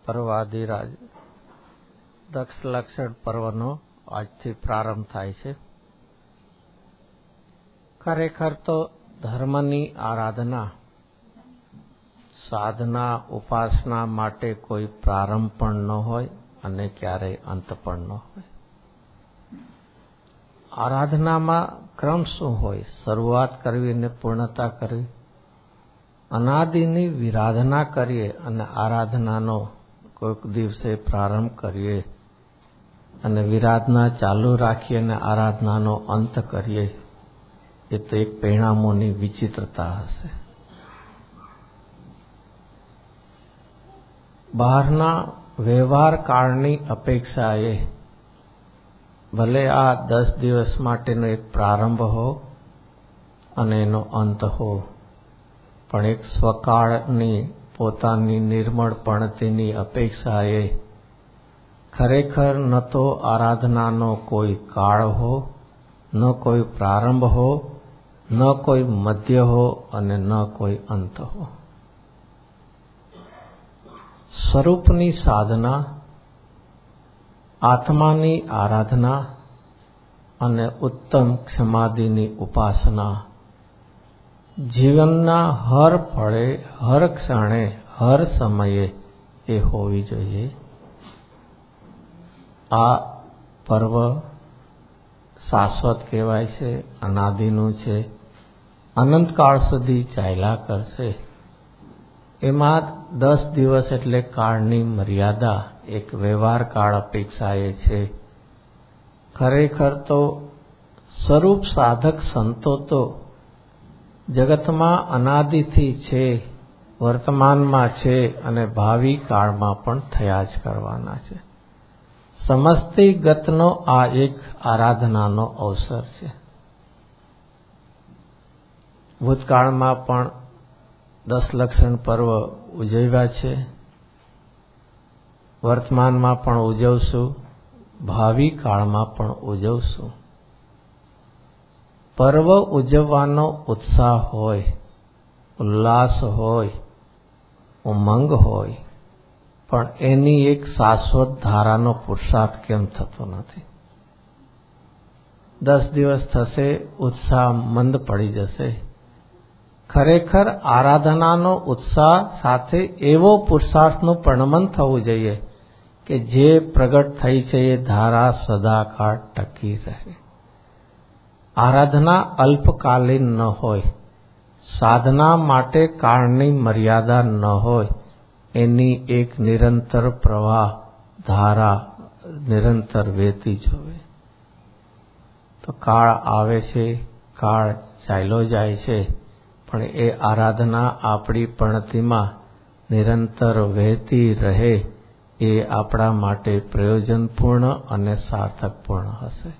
પર્વાધિરાજ દક્ષ લક્ષણ પર્વનો આજથી પ્રારંભ થાય છે. ખરેખર તો ધર્મની આરાધના, સાધના, ઉપાસના માટે કોઈ પ્રારંભ પણ ન હોય અને ક્યારેય અંત પણ ન હોય. આરાધનામાં ક્રમ શું હોય? શરૂઆત કરવી અને પૂર્ણતા કરવી. અનાદિની વિરાધના કરીએ અને આરાધનાનો કોઈક દિવસે પ્રારંભ કરીએ અને વિરાધના ચાલુ રાખીએ અને આરાધનાનો અંત કરીએ, એ તો એક પરિણામોની વિચિત્રતા હશે. બહારના વ્યવહાર કાળની અપેક્ષાએ ભલે આ 10 દિવસ માટેનો એક પ્રારંભ હો અને એનો અંત હો, પણ એક સ્વકાળની પોતાની નિર્મળપણતીની અપેક્ષાએ ખરેખર ન તો આરાધનાનો કોઈ કાળ હો, ન કોઈ પ્રારંભ હો, ન કોઈ મધ્ય હો અને ન કોઈ અંત હો. સ્વરૂપની સાધના, આત્માની આરાધના અને ઉત્તમ ક્ષમાદિની ઉપાસના જીવનના હર પળે, હર ક્ષણે, હર સમયે એ હોવી જોઈએ. આ પર્વ શાશ્વત કહેવાય છે, અનાદિનું છે, અનંતકાળ સુધી ચાલ્યા કરશે. એમાં 10 દિવસ એટલે કાળની મર્યાદા એક વ્યવહાર કાળ અપેક્ષાએ છે. ખરેખર તો સ્વરૂપ સાધક સંતો તો જગતમાં અનાદિથી છે, વર્તમાનમાં છે અને ભાવિ કાળમાં પણ થયા જ કરવાના છે. સમસ્તી ગતનો આ એક આરાધનાનો અવસર છે. ભૂતકાળમાં પણ 10 લક્ષણ પર્વ ઉજવ્યા છે, વર્તમાનમાં પણ ઉજવશું, ભાવિ કાળમાં પણ ઉજવશું. પર્વ ઉજવવાનો ઉત્સાહ હોય, ઉલ્લાસ હોય, ઉમંગ હોય, પણ એની એક શાશ્વત ધારાનો પુરુષાર્થ કેમ થતો નથી? 10 દિવસ થશે, ઉત્સાહ મંદ પડી જશે. ખરેખર આરાધનાનો ઉત્સાહ સાથે એવો પુરુષાર્થનું પરિણમન થવું જોઈએ કે જે પ્રગટ થઈ છે એ ધારા સદાકાળ ટકી રહે. આરાધના અલ્પકાલીન ન હોય, સાધના માટે કાળની મર્યાદા ન હોય, એની એક નિરંતર પ્રવાહ ધારા નિરંતર વહેતી જ હોય. તો કાળ આવે છે, કાળ ચાલ્યો જાય છે, પણ એ આરાધના આપણી પણતીમાં નિરંતર વહેતી રહે એ આપણા માટે પ્રયોજનપૂર્ણ અને સાર્થકપૂર્ણ હશે.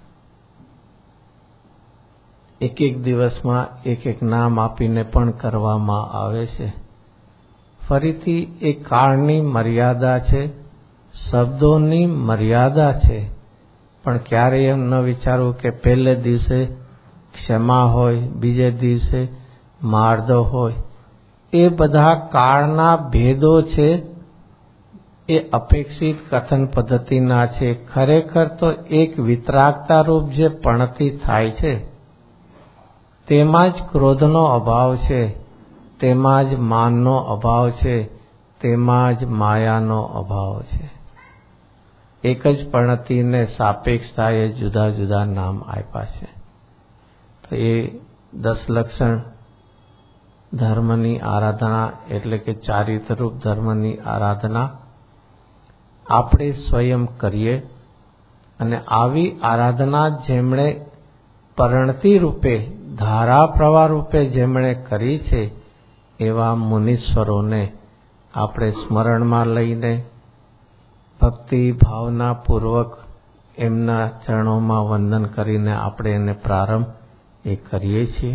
એક એક દિવસમાં એક એક નામ આપીને પણ કરવામાં આવે છે. ફરીથી એ કાળની મર્યાદા છે, શબ્દોની મર્યાદા છે, પણ ક્યારેય એમ ન વિચારવું કે પહેલે દિવસે ક્ષમા હોય, બીજે દિવસે માર્દ હોય. એ બધા કાળના ભેદો છે, એ અપેક્ષિત કથન પદ્ધતિના છે. ખરેખર તો એક વિતરાગતા રૂપ જે પણતી થાય છે, તેમાં જ ક્રોધનો અભાવ છે, તેમાં જ માનનો અભાવ છે, તેમાં જ માયાનો અભાવ છે. એક જ પણતીને સાપેક્ષતાએ જુદા જુદા નામ આપ્યા છે. તો એ 10 લક્ષણ ધર્મની આરાધના એટલે કે ચારિત્રરૂપ ધર્મની આરાધના આપણે સ્વયં કરીએ અને આવી આરાધના જેમણે પરણતી રૂપે, ધારા પ્રવાહ રૂપે જેમણે કરી છે એવા મુનીશ્વરોને આપણે સ્મરણમાં લઈને ભક્તિ ભાવના પૂર્વક એમના ચરણોમાં વંદન કરીને આપણે એને પ્રારંભ એ કરીએ છીએ.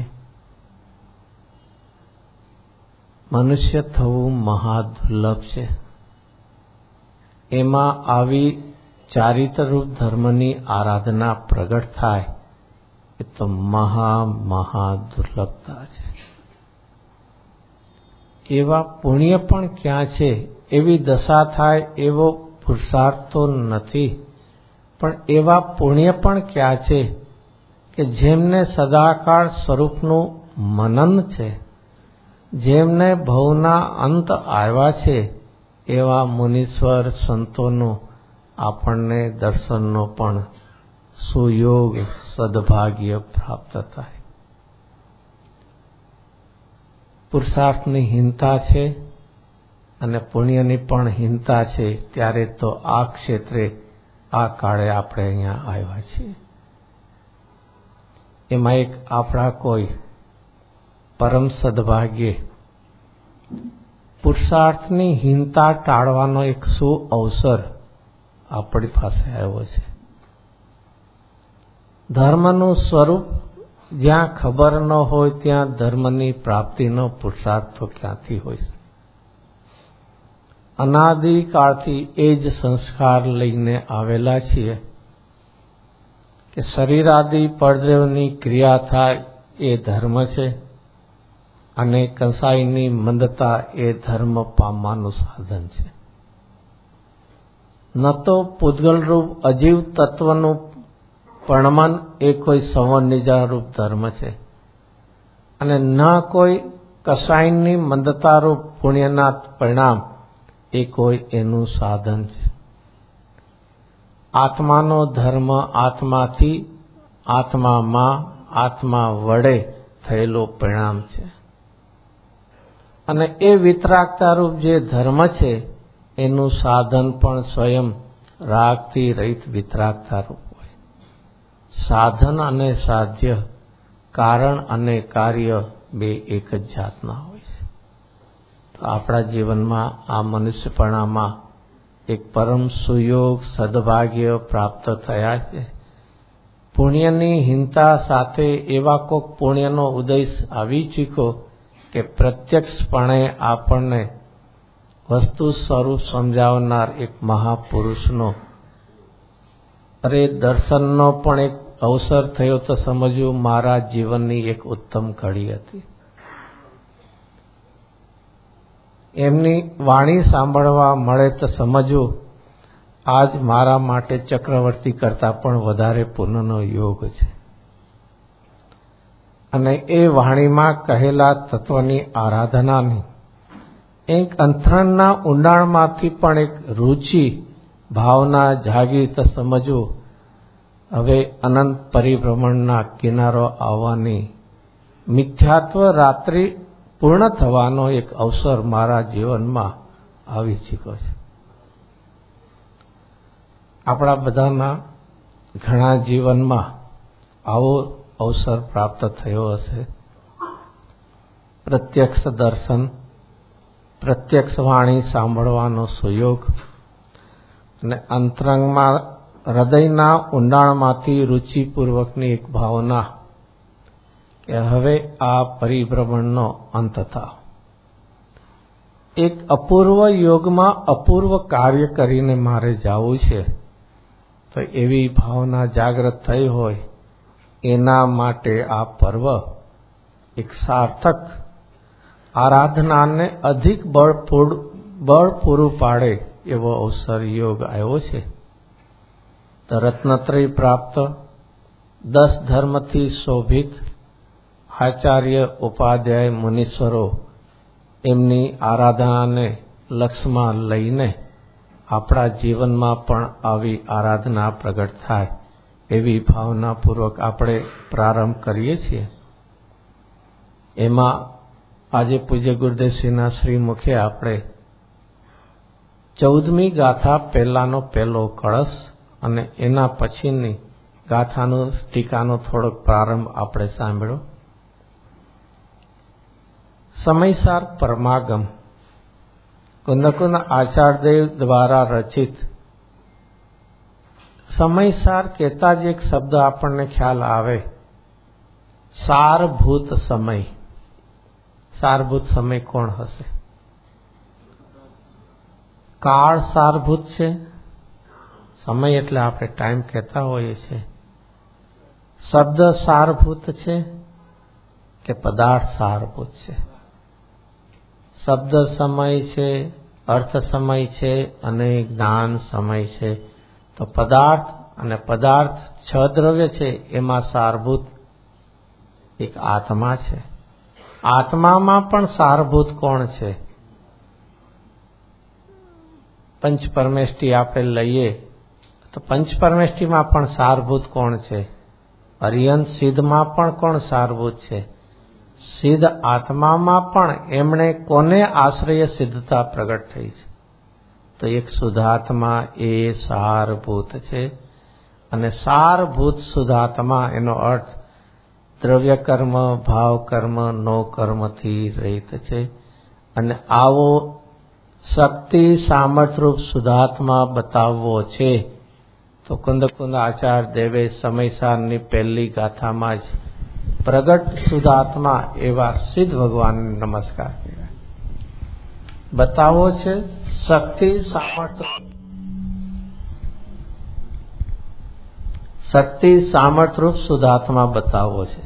મનુષ્ય થવું મહાદુર્લભ છે. એમાં આવી ચારિત્રરૂપ ધર્મની આરાધના પ્રગટ થાય એ તો મહા દુર્લભતા છે. એવા પુણ્ય પણ ક્યાં છે એવી દશા થાય એવો પુરુષાર્થ તો નથી, પણ એવા પુણ્ય પણ ક્યાં છે કે જેમને સદાકાળ સ્વરૂપનું મનન છે, જેમને ભવના અંત આવ્યા છે, એવા મુનીશ્વર સંતોનો આપણને દર્શનનો પણ સુયોગ સદભાગ્ય પ્રાપ્ત થાય. પુરુષાર્થની હીનતા છે અને પુણ્યની પણ હીનતા છે, ત્યારે તો આ ક્ષેત્રે આ કાળે આપણે અહીંયા આવ્યા છીએ. એમાં એક આપણા કોઈ પરમ સદભાગ્ય પુરુષાર્થની હીનતા ટાળવાનો એક અવસર આપણી પાસે આવ્યો છે. ધર્મનું સ્વરૂપ જ્યાં ખબર ન હોય ત્યાં ધર્મની પ્રાપ્તિનો પુરુષાર્થ તો ક્યાંથી હોય છે? અનાદિકાળથી એ જ સંસ્કાર લઈને આવેલા છીએ કે શરીરાદિ પરદ્રવની ક્રિયા થાય એ ધર્મ છે, અને કસાઈની મંદતા એ ધર્મ પામવાનું સાધન છે. ન તો પૂતગલરૂપ અજીવ તત્વનું પરણમન એ કોઈ સંવર્ણિજારૂપ ધર્મ છે, અને ન કોઈ કસાઈની મંદતારૂપ પુણ્યના પરિણામ એ કોઈ એનું સાધન છે. આત્માનો ધર્મ આત્માથી, આત્મામાં, આત્મા વડે થયેલો પરિણામ છે, અને એ વિતરાગતારૂપ જે ધર્મ છે એનું સાધન પણ સ્વયં રાગથી રહિત વિતરાગતારૂપ હોય. સાધન અને સાધ્ય, કારણ અને કાર્ય બે એક જ જાતના હોય છે. તો આપણા જીવનમાં આ મનુષ્યપણામાં એક પરમ સુયોગ સદભાગ્ય પ્રાપ્ત થયા છે. પુણ્યની હીનતા સાથે એવા કોક પુણ્યનો ઉદય આવી ચૂક્યો કે પ્રત્યક્ષપણે આપણને વસ્તુ સ્વરૂપ સમજાવનાર એક મહાપુરુષનો દર્શનનો પણ એક અવસર થયો તો સમજવું મારા જીવનની એક ઉત્તમ ઘડી હતી. એમની વાણી સાંભળવા મળે તો સમજવું આજ મારા માટે ચક્રવર્તી કરતા પણ વધારે પુણ્યનો યોગ છે. અને એ વાણીમાં કહેલા તત્વની આરાધનાની એક અંતરણના ઊંડાણમાંથી પણ એક રુચિ ભાવના જાગી તો સમજવું હવે અનંત પરિભ્રમણના કિનારો આવવાની મિથ્યાત્વ રાત્રિ પૂર્ણ થવાનો એક અવસર મારા જીવનમાં આવી ચૂક્યો છે. આપણા બધાના ઘણા જીવનમાં આવો અવસર પ્રાપ્ત થયો હશે. પ્રત્યક્ષ દર્શન, પ્રત્યક્ષ વાણી સાંભળવાનો સુયોગ, અને અંતરંગમાં હૃદયના ઊંડાણમાંથી રુચિપૂર્વકની એક ભાવના કે હવે આ પરિભ્રમણનો અંત થાવ. એક અપૂર્વ યોગમાં અપૂર્વ કાર્ય કરીને મારે જવું છે, તો એવી ભાવના જાગૃત થઈ હોય એના માટે આ પર્વ એક સાર્થક આરાધનાને અધિક બળ પૂરું પાડે એવો અવસર યોગ આવ્યો છે. તો રત્નત્રય પ્રાપ્ત 10 ધર્મથી શોભિત આચાર્ય ઉપાધ્યાય મુનીશ્વરો એમની આરાધનાને લક્ષ્યમાં લઈને આપણા જીવનમાં પણ આવી આરાધના પ્રગટ થાય એવી ભાવનાપૂર્વક આપણે પ્રારંભ કરીએ છીએ. એમાં આજે પૂજ્ય ગુરુદેવશ્રીના શ્રીમુખે આપણે 14મી ગાથા પહેલાનો પહેલો કળશ અને એના પછીની ગાથાનું ટીકાનો થોડોક પ્રારંભ આપણે સાંભળ્યો. સમયસાર પરમાગમ કુંદકુંદ આચાર્યદેવ દ્વારા રચિત. સમયસાર કહેતા જ એક શબ્દ આપણને ખ્યાલ આવે, સારભૂત સમય. સારભૂત સમય કોણ હશે? કાળ સારભૂત છે. સમય એટલે આપણે ટાઈમ કહેતા હોઈએ છીએ. શબ્દ સારભૂત છે કે પદાર્થ સારભૂત છે? શબ્દ સમય છે, અર્થ સમય છે અને જ્ઞાન સમય છે. તો પદાર્થ અને પદાર્થ 6 દ્રવ્ય છે, એમાં સારભૂત એક આત્મા છે. આત્મામાં પણ સારભૂત કોણ છે? પંચ પરમેષ્ટિ આપણે લઈએ તો પંચ પરમેષ્ટિમાં પણ સારભૂત કોણ છે? અરિયંત સિદ્ધમાં પણ કોણ સારભૂત છે? સિદ્ધ આત્મામાં પણ એમણે કોને આશ્રય સિદ્ધતા પ્રગટ થઈ છે? તો એક શુદ્ધાત્મા એ સારભૂત છે. અને સારભૂત શુદ્ધાત્મા એનો અર્થ દ્રવ્ય કર્મ, ભાવ કર્મ, નો કર્મથી રહિત છે. અને આવો શક્તિ સામર્થ્યરૂપ શુદ્ધાત્મા બતાવવો છે તો કુંદ આચાર્ય દેવે સમયસારની પહેલી ગાથામાં જ પ્રગટ શુદ્ધાત્મા એવા સિદ્ધ ભગવાનને નમસ્કાર કર્યા. બતાવો છે શક્તિ સામર્થ્યરૂપ શુદ્ધાત્મા બતાવવો છે.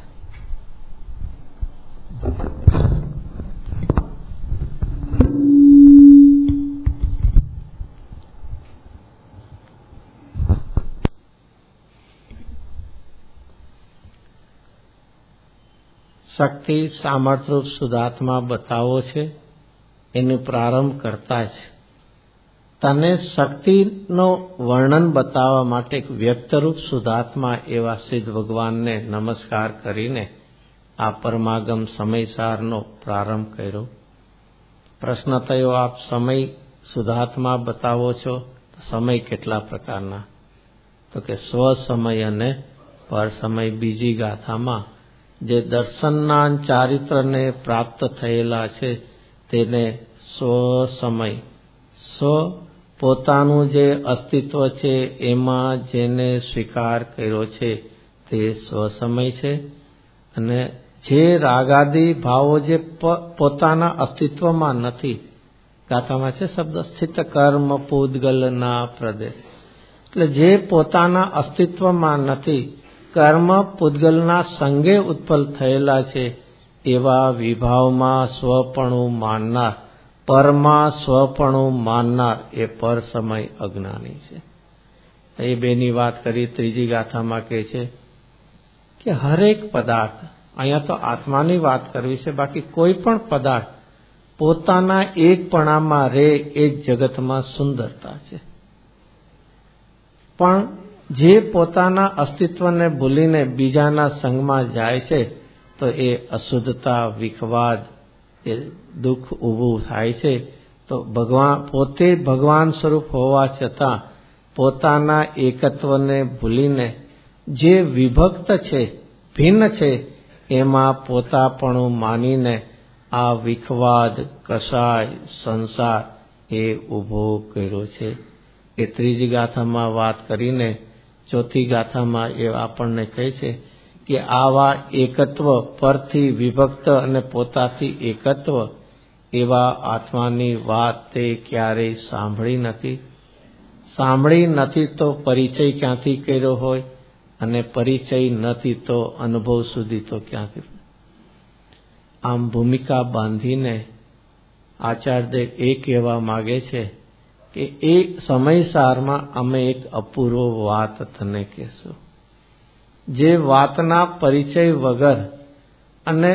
શક્તિ સામર્થ્યરૂપ શુદ્ધાત્મા બતાવો છે. એનું પ્રારંભ કરતા જ તને શક્તિનો વર્ણન બતાવવા માટે એક વ્યક્તરૂપ શુદ્ધાત્મા એવા સિદ્ધ ભગવાનને નમસ્કાર કરીને આ પરમાગમ સમયસારનો પ્રારંભ કર્યો. પ્રશ્ન થયો, આપ સમય શુદ્ધાત્મા બતાવો છો તો સમય કેટલા પ્રકારના? તો કે સ્વ સમય અને પર સમય. બીજી ગાથામાં જે દર્શનના ચારિત્રને પ્રાપ્ત થયેલા છે તેને સ્વ સમય, સ્વ પોતાનું જે અસ્તિત્વ છે એમાં જેને સ્વીકાર કર્યો છે તે સ્વ સમય છે. અને જે રાગાદી ભાવો જે પોતાના અસ્તિત્વમાં નથી, ગાથામાં છે શબ્દ સ્થિત કર્મ પૂદગલના પ્રદેશ, એટલે જે પોતાના અસ્તિત્વમાં નથી, કર્મ પૂદગલના સંગે ઉત્પન્ન થયેલા છે એવા વિભાવમાં સ્વપણું માનનાર, પરમાં સ્વપણું માનનાર એ પર સમય અજ્ઞાની છે. એ બેની વાત કરી. ત્રીજી ગાથામાં કહે છે કે હરેક પદાર્થ, અહીંયા તો આત્માની વાત કરવી છે, બાકી કોઈ પણ પદાર્થ પોતાના એકપણામાં રહે એ જગતમાં સુંદરતા છે. પણ જે પોતાના અસ્તિત્વને ભૂલીને બીજાના સંગમાં જાય છે તો એ અશુદ્ધતા, વિખવાદ, એ દુઃખ ઊભું થાય છે. તો ભગવાન પોતે ભગવાન સ્વરૂપ હોવા છતાં પોતાના એકત્વને ભૂલીને જે વિભક્ત છે, ભિન્ન છે, એમાં પોતાપણું માનીને આ વિખવાદ, કસાય, સંસાર એ ઊભો કર્યો છે. એ ત્રીજી ગાથામાં વાત કરીને ચોથી ગાથામાં એ આપણને કહે છે કે આવા એકત્વ, પરથી વિભક્ત અને પોતાથી એકત્વ એવા આત્માની વાત તે ક્યારેય સાંભળી નથી. સાંભળી નથી તો પરિચય ક્યાંથી કર્યો હોય, અને પરિચય નથી તો અનુભવ સુધી તો ક્યાંથી. આમ ભૂમિકા બાંધીને આચાર્ય એ કહેવા માગે છે કે એ સમયસારમાં અમે એક અપૂર્વ વાત તને કહેશું. જે વાતના પરિચય વગર અને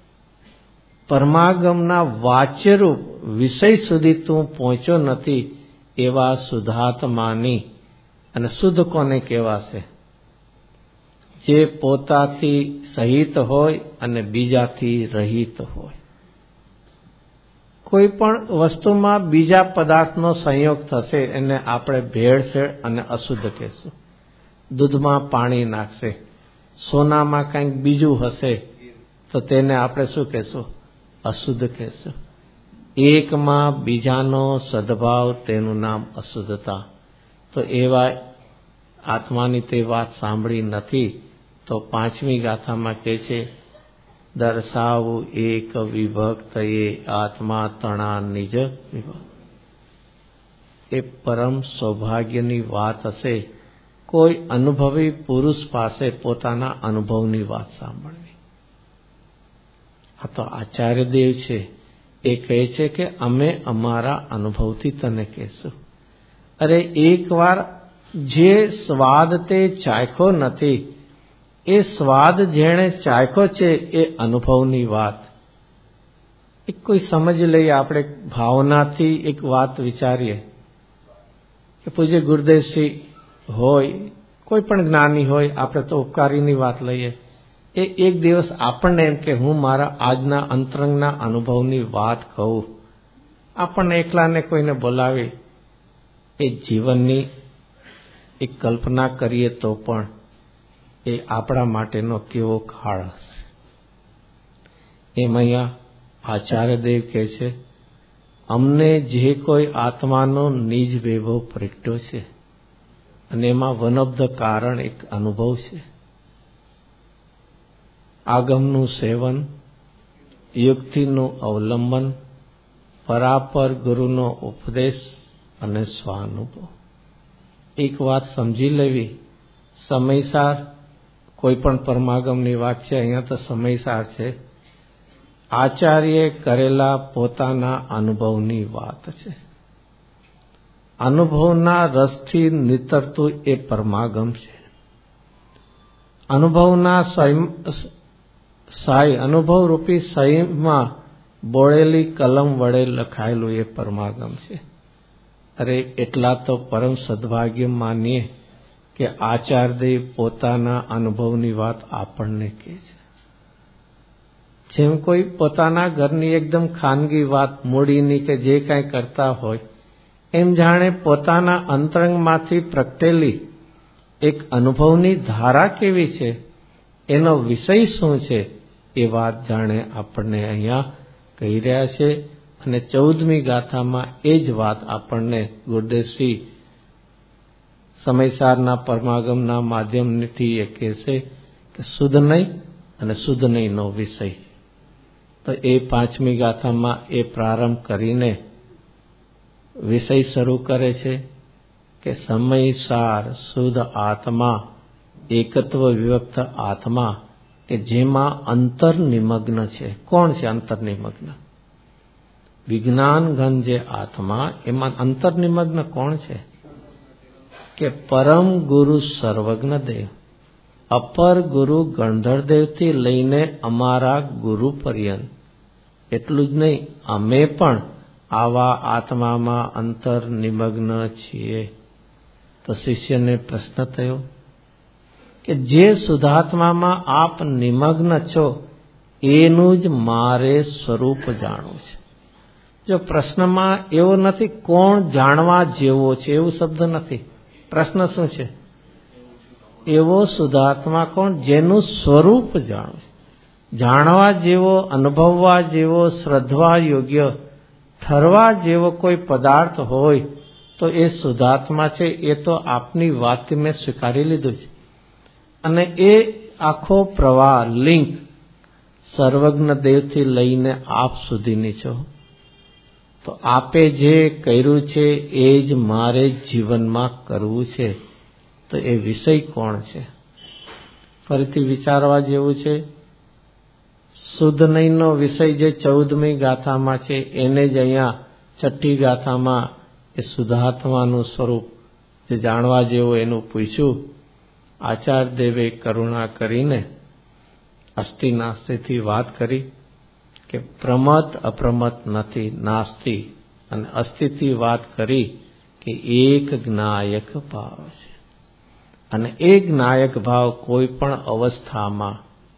પરમાગમના વાચ્યરૂપ વિષય સુધી તું પહોંચ્યો નથી એવા શુદ્ધાત્માની, અને શુદ્ધ કોને કહેવાશે? જે પોતાથી સહિત હોય અને બીજાથી રહિત હોય. કોઈ પણ વસ્તુમાં બીજા પદાર્થનો સંયોગ થશે એને આપણે ભેળસેળ અને અશુદ્ધ કહેશું. દૂધમાં પાણી નાખશે, સોનામાં કંઈક બીજું હશે તો તેને આપણે શું કહેશું? અશુદ્ધ કહેશું. એકમાં બીજાનો સદભાવ, તેનું નામ અશુદ્ધતા. તો એવા આત્માની તે વાત સાંભળી નથી. તો પાંચમી ગાથામાં કહે છે, દર્શાવું એક વિભક્ત એ આત્મા તણા નિજ વિભક્ત. એ પરમ સૌભાગ્યની વાત હશે કોઈ અનુભવી પુરુષ પાસે પોતાના અનુભવની વાત સાંભળવી. આ તો આચાર્ય દેવ છે એ કહે છે કે અમે અમારા અનુભવથી તને કહેશું. અરે એકવાર જે સ્વાદ તે ચાખ્યો નથી, એ સ્વાદ જેણે ચાખ્યો છે એ અનુભવની વાત. એક કોઈ સમજ લઈએ, આપણે ભાવનાથી એક વાત વિચારીએ કે પૂજ્ય ગુરુદેવશ્રી હોય, કોઈ પણ જ્ઞાની હોય, આપણે તો ઉપકારીની વાત લઈએ, એ એક દિવસ આપણને એમ કે હું મારા આજના અંતરંગના અનુભવની વાત કહું, આપણને એકલાને કોઈને બોલાવી, એ જીવનની એક કલ્પના કરીએ તો પણ એ આપણા માટેનો કેવો કાળ હશે. એમ અહીંયા આચાર્યદેવ કહે છે, અમને જે કોઈ આત્માનો નિજ વૈભવ પ્રગટ્યો છે, અને એમાં વન ઓફ ધ કારણ એક અનુભવ છે. આગમનું સેવન, યુક્તિનું અવલંબન, પરાપર ગુરુનો ઉપદેશ અને સ્વાનુભવ. એક વાત સમજી લેવી, સમયસાર કોઈ પણ પરમાગમની વાત છે, અહીંયા તો સમયસાર છે. આચાર્યે કરેલા પોતાના અનુભવની વાત છે. અનુભવના રસથી નીતરતું એ પરમાગમ છે. અનુભવના અનુભવરૂપી સહીમાં બોળેલી કલમ વડે લખાયેલું એ પરમાગમ છે. અરે એટલા તો પરમ સદભાગ્ય માનીએ કે આચાર્યદેવ પોતાના અનુભવની વાત આપણને કહે છે. જેમ કોઈ પોતાના ઘરની એકદમ ખાનગી વાત, મૂડીની કે જે કાંઈ કરતા હોય, એમ જાણે પોતાના અંતરંગમાંથી પ્રગટેલી એક અનુભવની ધારા કેવી છે, એનો વિષય શું છે, એ વાત જાણે આપણને અહીંયા કહી રહ્યા છે. અને 14મી ગાથામાં એ જ વાત આપણને ગુરુદેવશ્રી સમયસારના પરમાગમના માધ્યમથી એ કહેશે કે શુદ્ધ નહીં અને શુદ્ધ નહીંનો વિષય. તો એ 5મી ગાથામાં એ પ્રારંભ કરીને વિષય શરૂ કરે છે કે સમયસાર શુદ્ધ આત્મા, એકત્વ વિભક્ત આત્મા કે જેમાં અંતર નિમગ્ન છે. કોણ છે અંતર નિમગ્ન? વિજ્ઞાન ઘન જે આત્મા, એમાં અંતર નિમગ્ન કોણ છે? કે પરમ ગુરુ સર્વજ્ઞ દેવ, અપર ગુરુ ગણધરદેવથી લઈને અમારા ગુરુ પર્યંત. એટલું જ નહીં, અમે પણ આવા આત્મામાં અંતર નિમગ્ન છીએ. તો શિષ્યને પ્રશ્ન થયો કે જે શુદ્ધાત્મામાં આપ નિમગ્ન છો, એનું જ મારે સ્વરૂપ જાણવું છે. જો પ્રશ્નમાં એવો નથી કોણ જાણવા જેવો છે, એવું શબ્દ નથી. પ્રશ્ન શું છે? એવો શુદ્ધાત્મા કોણ જેનું સ્વરૂપ જાણવું. જાણવા જેવો, અનુભવવા જેવો, શ્રદ્ધવા યોગ્ય, ઠરવા જેવો કોઈ પદાર્થ હોય તો એ શુદ્ધાત્મા છે. એ તો આપની વાતથી મેં સ્વીકારી લીધું છે. અને એ આખો પ્રવાહ, લિંક સર્વજ્ઞ દેવથી લઈને આપ સુધીની છો. તો આપે જે કર્યું છે એ જ મારે જીવનમાં કરવું છે. તો એ વિષય કોણ છે? ફરીથી વિચારવા જેવું છે. શુદ્ધ નહીંનો વિષય જે 14મી ગાથામાં છે, એને જ અહીંયા 6ઠ્ઠી ગાથામાં એ શુદ્ધાત્માનું સ્વરૂપ જે જાણવા જેવું એનું પૂછ્યું. આચાર્ય દેવે કરુણા કરીને અસ્થિ નાસ્તિથી વાત કરી કે પ્રમત અપ્રમત નથી, નાસ્તિ, અને અસ્થિથી વાત કરી કે એક જ્ઞાયક ભાવ છે. અને એ જ્ઞાયક ભાવ કોઈ પણ અવસ્થામાં,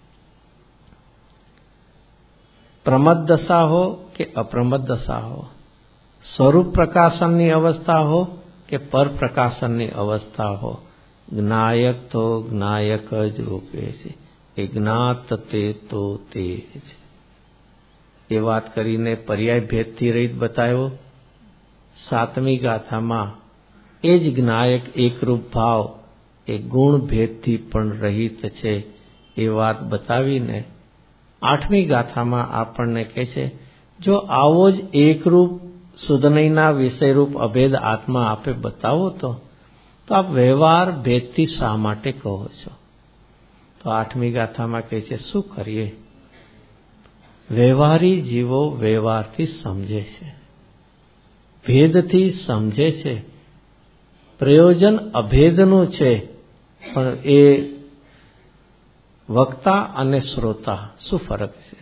પ્રમદ દશા હો કે અપ્રમદ દશા હો, સ્વરૂપ પ્રકાશનની અવસ્થા હો કે પર પ્રકાશનની અવસ્થા હો, જ્ઞાયક તો જ્ઞાયક જ રૂપે છે. એ જ્ઞાત તે તો તે છે. એ વાત કરીને પર્યાય ભેદથી રહિત બતાવ્યો. 7મી ગાથામાં એ જ જ્ઞાયક એકરૂપ ભાવ એ ગુણ ભેદથી પણ રહિત છે, એ વાત બતાવીને 8મી ગાથામાં આપણને કહે છે, જો આવો જ એકરૂપ શુદ્ધનયના વિષયરૂપ અભેદ આત્મા આપે બતાવો તો આપ વ્યવહાર ભેદથી શા માટે કહો છો? તો 8મી ગાથામાં કહે છે, શું કરીએ? વ્યવહારી જીવો વ્યવહારથી સમજે છે, ભેદથી સમજે છે. પ્રયોજન અભેદનું છે, પણ એ વક્તા અને શ્રોતા શું ફરક છે?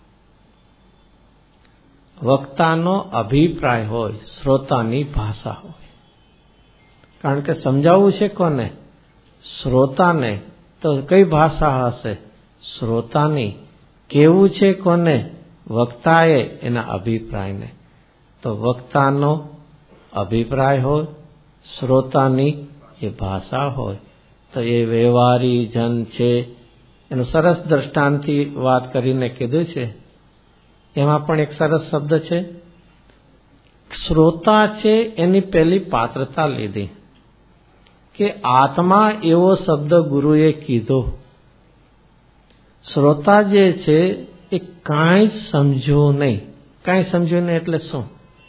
વક્તાનો અભિપ્રાય હોય, શ્રોતાની ભાષા હોય. કારણ કે સમજાવવું છે કોને? શ્રોતાને. તો કઈ ભાષા હશે? શ્રોતાની. કેવું છે કોને? વક્તાએ એના અભિપ્રાયને. તો વક્તાનો અભિપ્રાય હોય, શ્રોતાની એ ભાષા હોય, તો એ વ્યવહારી જન છે. એનું સરસ દ્રષ્ટાંતથી વાત કરીને કીધું છે. એમાં પણ એક સરસ શબ્દ છે, શ્રોતા છે એની પહેલી પાત્રતા લીધી કે આત્મા એવો શબ્દ ગુરુએ કીધો. શ્રોતા જે છે એ કાંઈ સમજ્યું નહીં. કાંઈ સમજ્યું નહીં એટલે શું?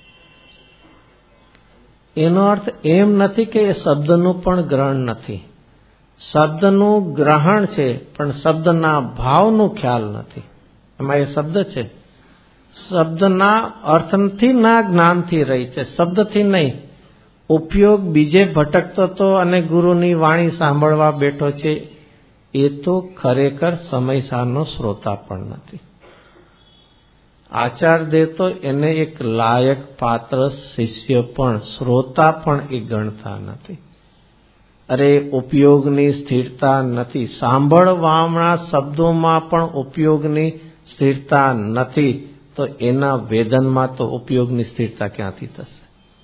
એનો અર્થ એમ નથી કે એ શબ્દનું પણ ગ્રહણ નથી. શબ્દનું ગ્રહણ છે, પણ શબ્દના ભાવનો ખ્યાલ નથી. એમાં એ શબ્દ છે. શબ્દના અર્થથી ના જ્ઞાનથી રહી છે, શબ્દથી નહીં. ઉપયોગ બીજે ભટકતો હતો અને ગુરુની વાણી સાંભળવા બેઠો છે, એ તો ખરેખર સમયસારનો શ્રોતા પણ નથી. આચાર્યદેવ તો એને એક લાયક પાત્ર શિષ્ય પણ, શ્રોતા પણ એ ગણતા નથી. અરે ઉપયોગની સ્થિરતા નથી, સાંભળવાના શબ્દોમાં પણ ઉપયોગની સ્થિરતા નથી, તો એના વેદનમાં તો ઉપયોગની સ્થિરતા ક્યાંથી થશે?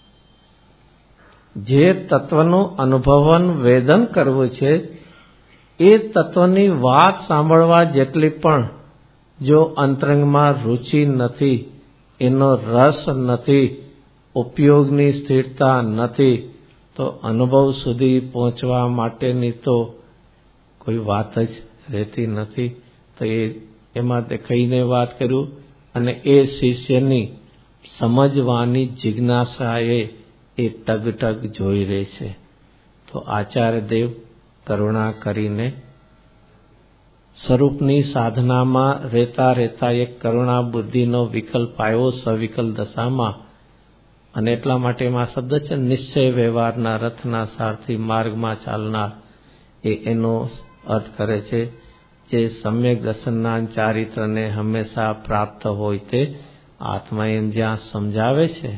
જે તત્વનું અનુભવન વેદન કરવું છે, એ તત્વની વાત સાંભળવા જેટલી પણ જો અંતરંગમાં રુચિ નથી, એનો રસ નથી, ઉપયોગની સ્થિરતા નથી, તો અનુભવ સુધી પહોંચવા માટેની તો કોઈ વાત જ રહેતી નથી. તો એમાં તે કહીને વાત કર્યું. અને એ શિષ્યની સમજવાની જિજ્ઞાસાએ એ ટગટગ જોઈ રહે છે. તો આચાર્યદેવ કરુણા કરીને સ્વરૂપની સાધનામાં રહેતા રહેતા એક કરુણા બુદ્ધિનો વિકલ્પ આવ્યો સવિકલ દશામાં. અને એટલા માટે એમાં શબ્દ છે, નિશ્ચય વ્યવહારના રથના સારથી માર્ગમાં ચાલનાર. એનો અર્થ કરે છે જે સમ્યક દર્શનના ચારિત્રને હંમેશા પ્રાપ્ત હોય તે આત્મા એમ જ્યાં સમજાવે છે,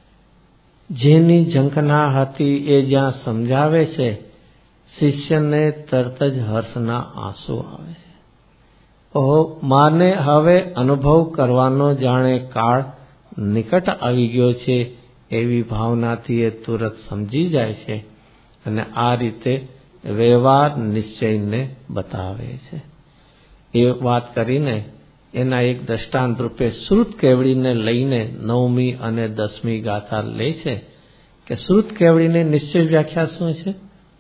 જેની ઝંખના હતી એ જ્યાં સમજાવે છે, શિષ્યને તરત જ હર્ષના આંસુ આવે છે. ઓહો, માને હવે અનુભવ કરવાનો જાણે કાળ નિકટ આવી ગયો છે, એવી ભાવનાથી એ તુરત સમજી જાય છે. અને આ રીતે વ્યવહાર નિશ્ચયને બતાવે છે. એ વાત કરીને એના એક દ્રષ્ટાંત રૂપે શ્રુત કેવડીને લઈને 9મી અને 10મી ગાથા લે છે કે શ્રુત કેવડીની નિશ્ચય વ્યાખ્યા શું છે?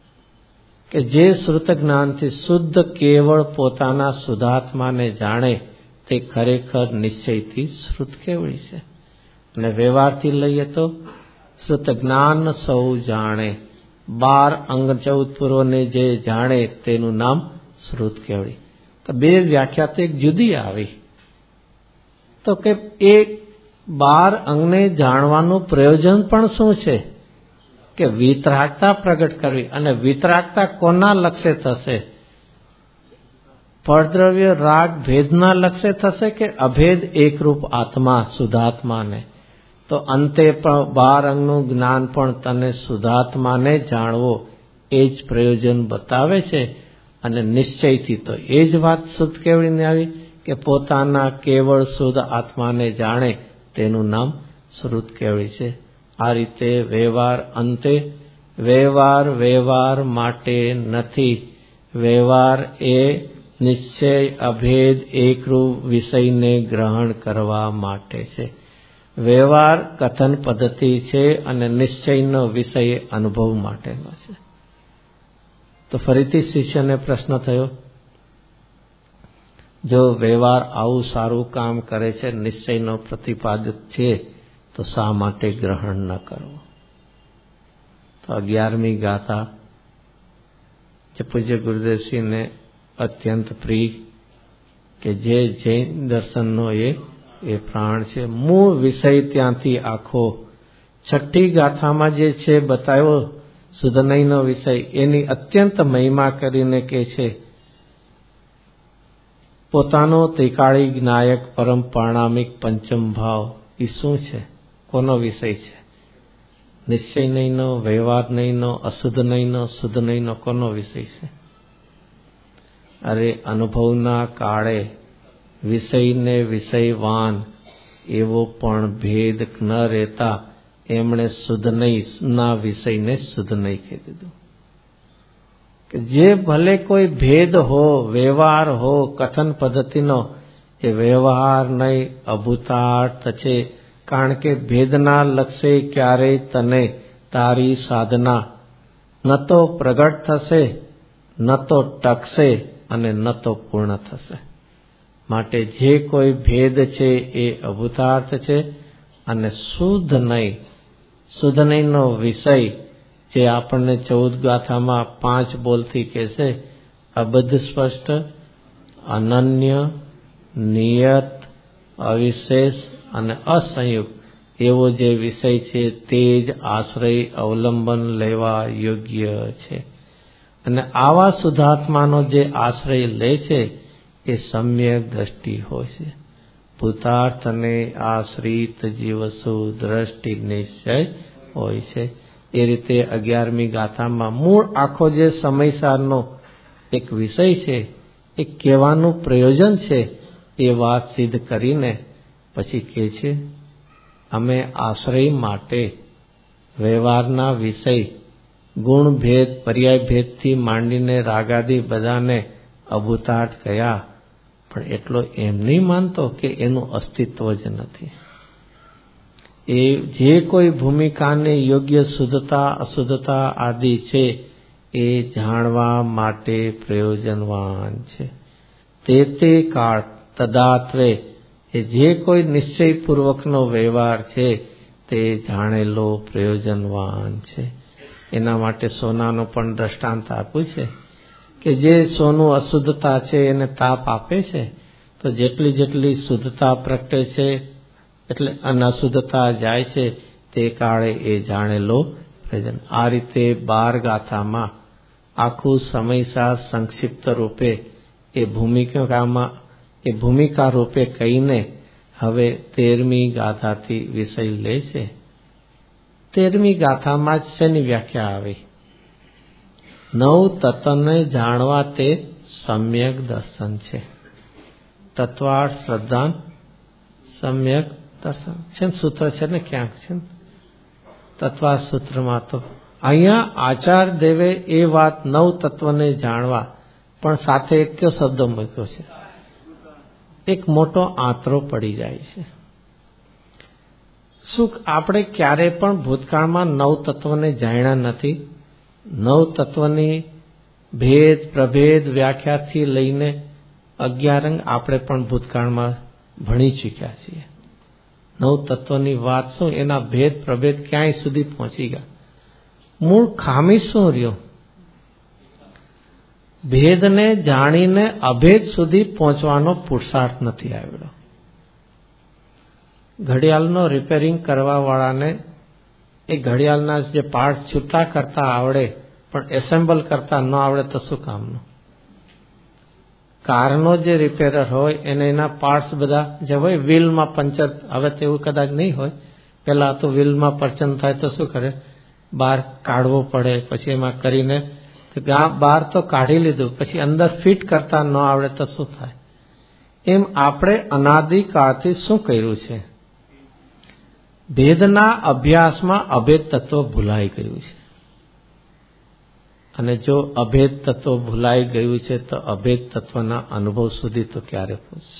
કે જે શ્રુત જ્ઞાનથી શુદ્ધ કેવળ પોતાના શુદ્ધાત્માને જાણે તે ખરેખર નિશ્ચયથી શ્રુત કેવડી છે. અને વ્યવહારથી લઈએ તો શ્રુત જ્ઞાન સૌ જાણે, 12 અંગ 14 પૂર્વને જે જાણે તેનું નામ શ્રુત કેવડી. તો બે વ્યાખ્યા તો એક જુદી આવી. તો કે એ 12 અંગને જાણવાનું પ્રયોજન પણ શું છે? કે વિતરાગતા પ્રગટ કરવી. અને વિતરાગતા કોના લક્ષ્ય થશે? પરદ્રવ્ય રાગ ભેદના લક્ષ્ય થશે કે અભેદ એકરૂપ આત્મા શુદ્ધાત્માને? તો અંતે પણ 12 અંગનું જ્ઞાન પણ તને શુદ્ધાત્માને જાણવો એ જ પ્રયોજન બતાવે છે. અને નિશ્ચયથી તો એ જ વાત શુદ્ધ કેવડીને આવી કે પોતાના કેવળ શુદ્ધ આત્માને જાણે તેનું નામ શ્રુત કેવડી છે. આ રીતે વ્યવહાર અંતે વ્યવહાર માટે નથી. વ્યવહાર એ નિશ્ચય અભેદ એકરૂપ વિષયને ગ્રહણ કરવા માટે છે. વ્યવહાર કથન પદ્ધતિ છે અને નિશ્ચયનો વિષય અનુભવ માટેનો છે. તો ફરીથી શિષ્યને પ્રશ્ન થયો, જો વ્યવહાર આવું સારું કામ કરે છે, નિશ્ચયનો પ્રતિપાદક છે, તો શા માટે ગ્રહણ ન કરવું? તો 11મી ગાથા જે પૂજ્ય ગુરુદેવશ્રીને અત્યંત પ્રિય કે જે જૈન દર્શનનો એ પ્રાણ છે. મૂળ વિષય ત્યાંથી આખો 6ઠ્ઠી ગાથામાં જે છે બતાવ્યો સુધનયનો વિષય, એની અત્યંત મહિમા કરીને કે છે પોતાનો ત્રિકાળી જ્ઞાયક પરમ પારણામિક પંચમ ભાવ એ શું છે, કોનો વિષય છે? નિશ્ચય નહીંનો, વ્યવહાર નહીંનો, અશુદ્ધ નહીંનો, શુદ્ધ નહીંનો, કોનો વિષય છે? અરે અનુભવના કાળે વિષયને વિષયવાન એવો પણ ભેદ ન રહેતા એમણે શુદ્ધ નહીંના વિષયને શુદ્ધ નહીં કહી દીધું. કે જે ભલે કોઈ ભેદ હો, વ્યવહાર હો, કથન પદ્ધતિનો, એ વ્યવહાર નહીં, અભૂતાર્થ છે. કારણ કે ભેદના લક્ષે ક્યારેય તને તારી સાધના ન તો પ્રગટ થશે, ન તો ટકશે અને ન તો પૂર્ણ થશે. માટે જે કોઈ ભેદ છે એ અભૂતાર્થ છે. અને શુદ્ધ નહીંનો વિષય જે આપણને 14 ગાથામાં 5 બોલથી કહેશે, અબદ્ધ સ્પષ્ટ, અનન્ય, નિયત, અવિશેષ અને અસંયુક્ત એવો જે વિષય છે તે જ આશ્રય અવલંબન લેવા યોગ્ય છે. અને આવા શુદ્ધાત્માનો જે આશ્રય લે છે એ સમ્યક દ્રષ્ટિ હોય છે. ભૂતાર્થને આશ્રિત જીવસુ દ્રષ્ટિ નિશ્ચય હોય છે. એ રીતે 11મી ગાથામાં મૂળ આખો જે સમયસારનો એક વિષય છે, એ કહેવાનું પ્રયોજન છે, એ વાત સિદ્ધ કરીને પછી કહે છે અમે આશ્રય માટે વ્યવહારના વિષય ગુણ ભેદ પર્યાય ભેદથી માંડીને રાગાદી બધાને અભૂતાર્થ કયા, પણ એટલો એમ નહીં માનતો કે એનું અસ્તિત્વ જ નથી. એ જે કોઈ ભૂમિકાને યોગ્ય શુદ્ધતા અશુદ્ધતા આદિ છે એ જાણવા માટે પ્રયોજનવાન છે. તે કાળ તદાત્વે એ જે કોઈ નિશ્ચયપૂર્વકનો વ્યવહાર છે તે જાણેલો પ્રયોજનવાન છે. એના માટે સોનાનું પણ દ્રષ્ટાંત આપ્યું છે કે જે સોનું અશુદ્ધતા છે એને તાપ આપે છે, તો જેટલી શુદ્ધતા પ્રગટે છે એટલે અનશુદ્ધતા જાય છે, તે કાળે એ જાણેલો પ્રયોજન. આ રીતે 12 ગાથામાં આખું સમયસાર સંક્ષિપ્ત રૂપે એ ભૂમિકા રૂપે કહીને હવે 13મી ગાથાથી વિષય લે છે. 13મી ગાથામાં જ શેની વ્યાખ્યા આવી? 9 તત્વને જાણવા તે સમ્યક દર્શન છે. તત્વાર્થ શ્રદ્ધાન સમ્યક દર્શન છે સૂત્ર છે ને, ક્યાંક છે તત્વાર્થ સૂત્રમાં. તો અહીંયા આચાર્ય દેવે એ વાત 9 તત્વને જાણવા, પણ સાથે એક કયો શબ્દ મૂક્યો છે? એક મોટો આંતરો પડી જાય છે. શું આપણે ક્યારે પણ ભૂતકાળમાં 9 તત્વને જાણ્યા નથી? 9 તત્વની ભેદ પ્રભેદ વ્યાખ્યાથી લઈને 11 અંગ આપણે પણ ભૂતકાળમાં ભણી ચૂક્યા છીએ. 9 તત્વની વાત શું, એના ભેદ પ્રભેદ ક્યાંય સુધી પહોંચી ગયા? મૂળ ખામી શું રહ્યો? ભેદને જાણીને અભેદ સુધી પહોંચવાનો પુરુષાર્થ નથી આવ્યો. ઘડિયાળનો રિપેરિંગ કરવા વાળાને એ ઘડિયાળના જે પાર્ટ છૂટા કરતા આવડે પણ એસેમ્બલ કરતા ન આવડે તો શું કામનું? કારનો જે રિપેરર હોય એને એના પાર્ટ્સ બધા જે હોય વ્હીલમાં પંચર, હવે તો એવું કદાચ નહીં હોય, પહેલા તો વ્હીલમાં પંચર થાય તો શું કરે? બહાર કાઢવો પડે, પછી એમાં કરીને બહાર તો કાઢી લીધું, પછી અંદર ફિટ કરતા ન આવડે તો શું થાય? એમ આપણે અનાદિકાળથી શું કર્યું છે? ભેદના અભ્યાસમાં અભેદ તત્વ ભૂલાઈ ગયું છે. અને જો અભેદ તત્વ ભૂલાઈ ગયું છે તો અભેદ તત્વના અનુભવ સુધી તો ક્યારે પહોંચશે?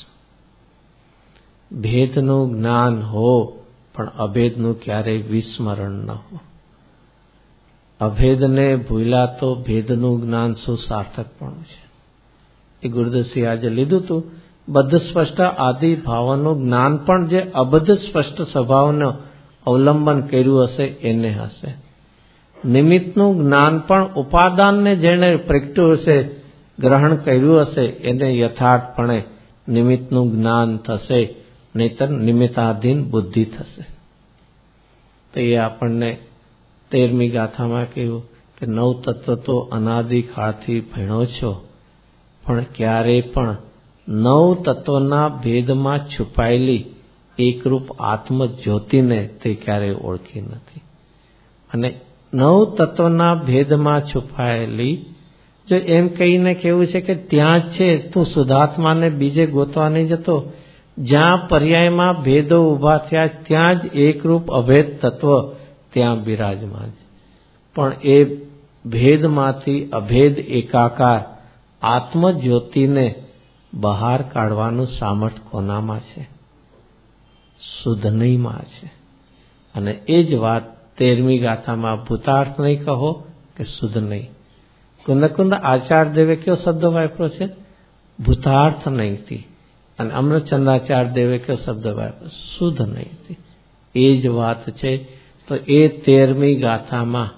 ભેદનું જ્ઞાન હો પણ અભેદનું ક્યારેય વિસ્મરણ ન હો. અભેદને ભૂલ્યા તો ભેદનું જ્ઞાન શું સાર્થક પણ છે? એ ગુરુદાસજી આજે લીધું હતું. બદ્ધ સ્પષ્ટ આદિ ભાવનું જ્ઞાન પણ જે અબદ્ધ સ્પષ્ટ સ્વભાવનો અવલંબન કર્યું હશે એને હશે. નિમિત્તનું જ્ઞાન પણ ઉપાદાનને જેણે પ્રગટ્યું હશે, ગ્રહણ કર્યું હશે, એને યથાર્થપણે નિમિત્તનું જ્ઞાન થશે, નહીતર નિમિત્તાધીન બુદ્ધિ થશે. તો એ આપણને 13મી ગાથામાં કહ્યું કે 9 તત્વ તો અનાદિકાળથી ભણ્યો છો, પણ ક્યારેય પણ 9 તત્વના ભેદમાં છુપાયેલી એકરૂપ આત્મ જ્યોતિને તે ક્યારેય ઓળખી નથી. અને 9 તત્વના ભેદમાં છુપાયેલી, જો એમ કહીને કેવું છે કે ત્યાં જ છે, તું શુદ્ધાત્માને બીજે ગોતવા નહીં જતો, જ્યાં પર્યાયમાં ભેદો ઊભા થયા ત્યાં જ એકરૂપ અભેદ તત્વ ત્યાં બિરાજમાન છે. પણ એ ભેદમાંથી અભેદ એકાકાર આત્મજ્યોતિને બહાર કાઢવાનું સામર્થ્ય કોનામાં છે? શુદ્ધનીમાં છે. અને એ જ વાત 13મી ગાથામાં ભૂતાર્થ નહીં કહો કે શુદ્ધ નહીં. કુંદ આચાર્યદેવે કયો શબ્દ વાપર્યો છે? ભૂતાર્થ નહીંથી. અને અમૃતચંદ્રાચાર્ય દેવે કયો શબ્દ વાપર્યો? શુદ્ધ નહીંથી. એ જ વાત છે. તો એ 13મી ગાથામાં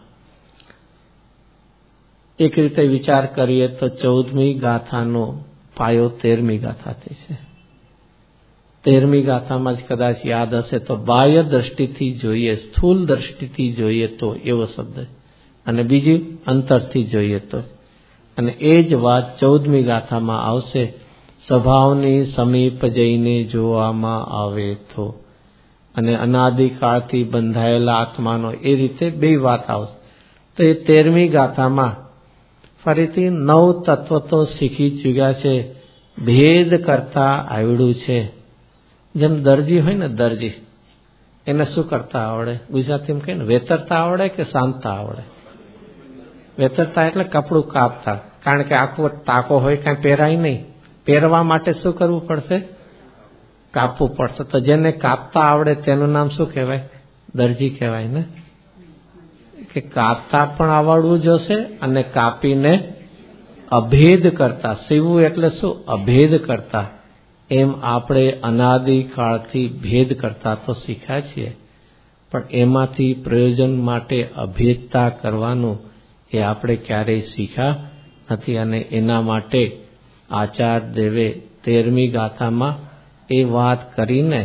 એક રીતે વિચાર કરીએ તો 14મી ગાથાનો પાયો 13મી ગાથાથી છે. 13મી ગાથામાં જ કદાચ યાદ હશે તો બાહ્ય દ્રષ્ટિથી જોઈએ, સ્થૂલ દ્રષ્ટિથી જોઈએ તો એવો શબ્દ, અને બીજી અંતરથી જોઈએ તો. અને એ જ વાત 14મી ગાથામાં આવશે, સ્વભાવની સમીપ જઈને જોવામાં આવે તો. અને અનાદિકાળથી બંધાયેલા આત્માનો એ રીતે બે વાત આવશે. તો એ 13મી ગાથામાં ફરીથી 9 તત્વ તો શીખી ચૂક્યા છે, ભેદ કરતા આવડ્યું છે. જેમ દરજી હોય ને, દરજી એને શું કરતા આવડે? ગુજરાતીમાં કહીએ ને, વેતરતા આવડે કે સાંધતા આવડે? વેતરતા એટલે કપડું કાપતા, કારણ કે આખો ટાંકો હોય કાંઈ પહેરાય નહીં. પહેરવા માટે શું કરવું પડશે? કાપવું પડશે. તો જેને કાપતા આવડે તેનું નામ શું કહેવાય? દરજી કહેવાય ને. કે કાપતા પણ આવડવું જોશે અને કાપીને અભેદ કરતા. સીવવું એટલે શું? અભેદ કરતા. એમ આપણે અનાદિકાળથી ભેદ કરતા તો શીખ્યા છીએ, પણ એમાંથી પ્રયોજન માટે અભેદતા કરવાનું એ આપણે ક્યારેય શીખ્યા નથી. અને એના માટે આચાર્ય દેવે 13મી ગાથામાં એ વાત કરીને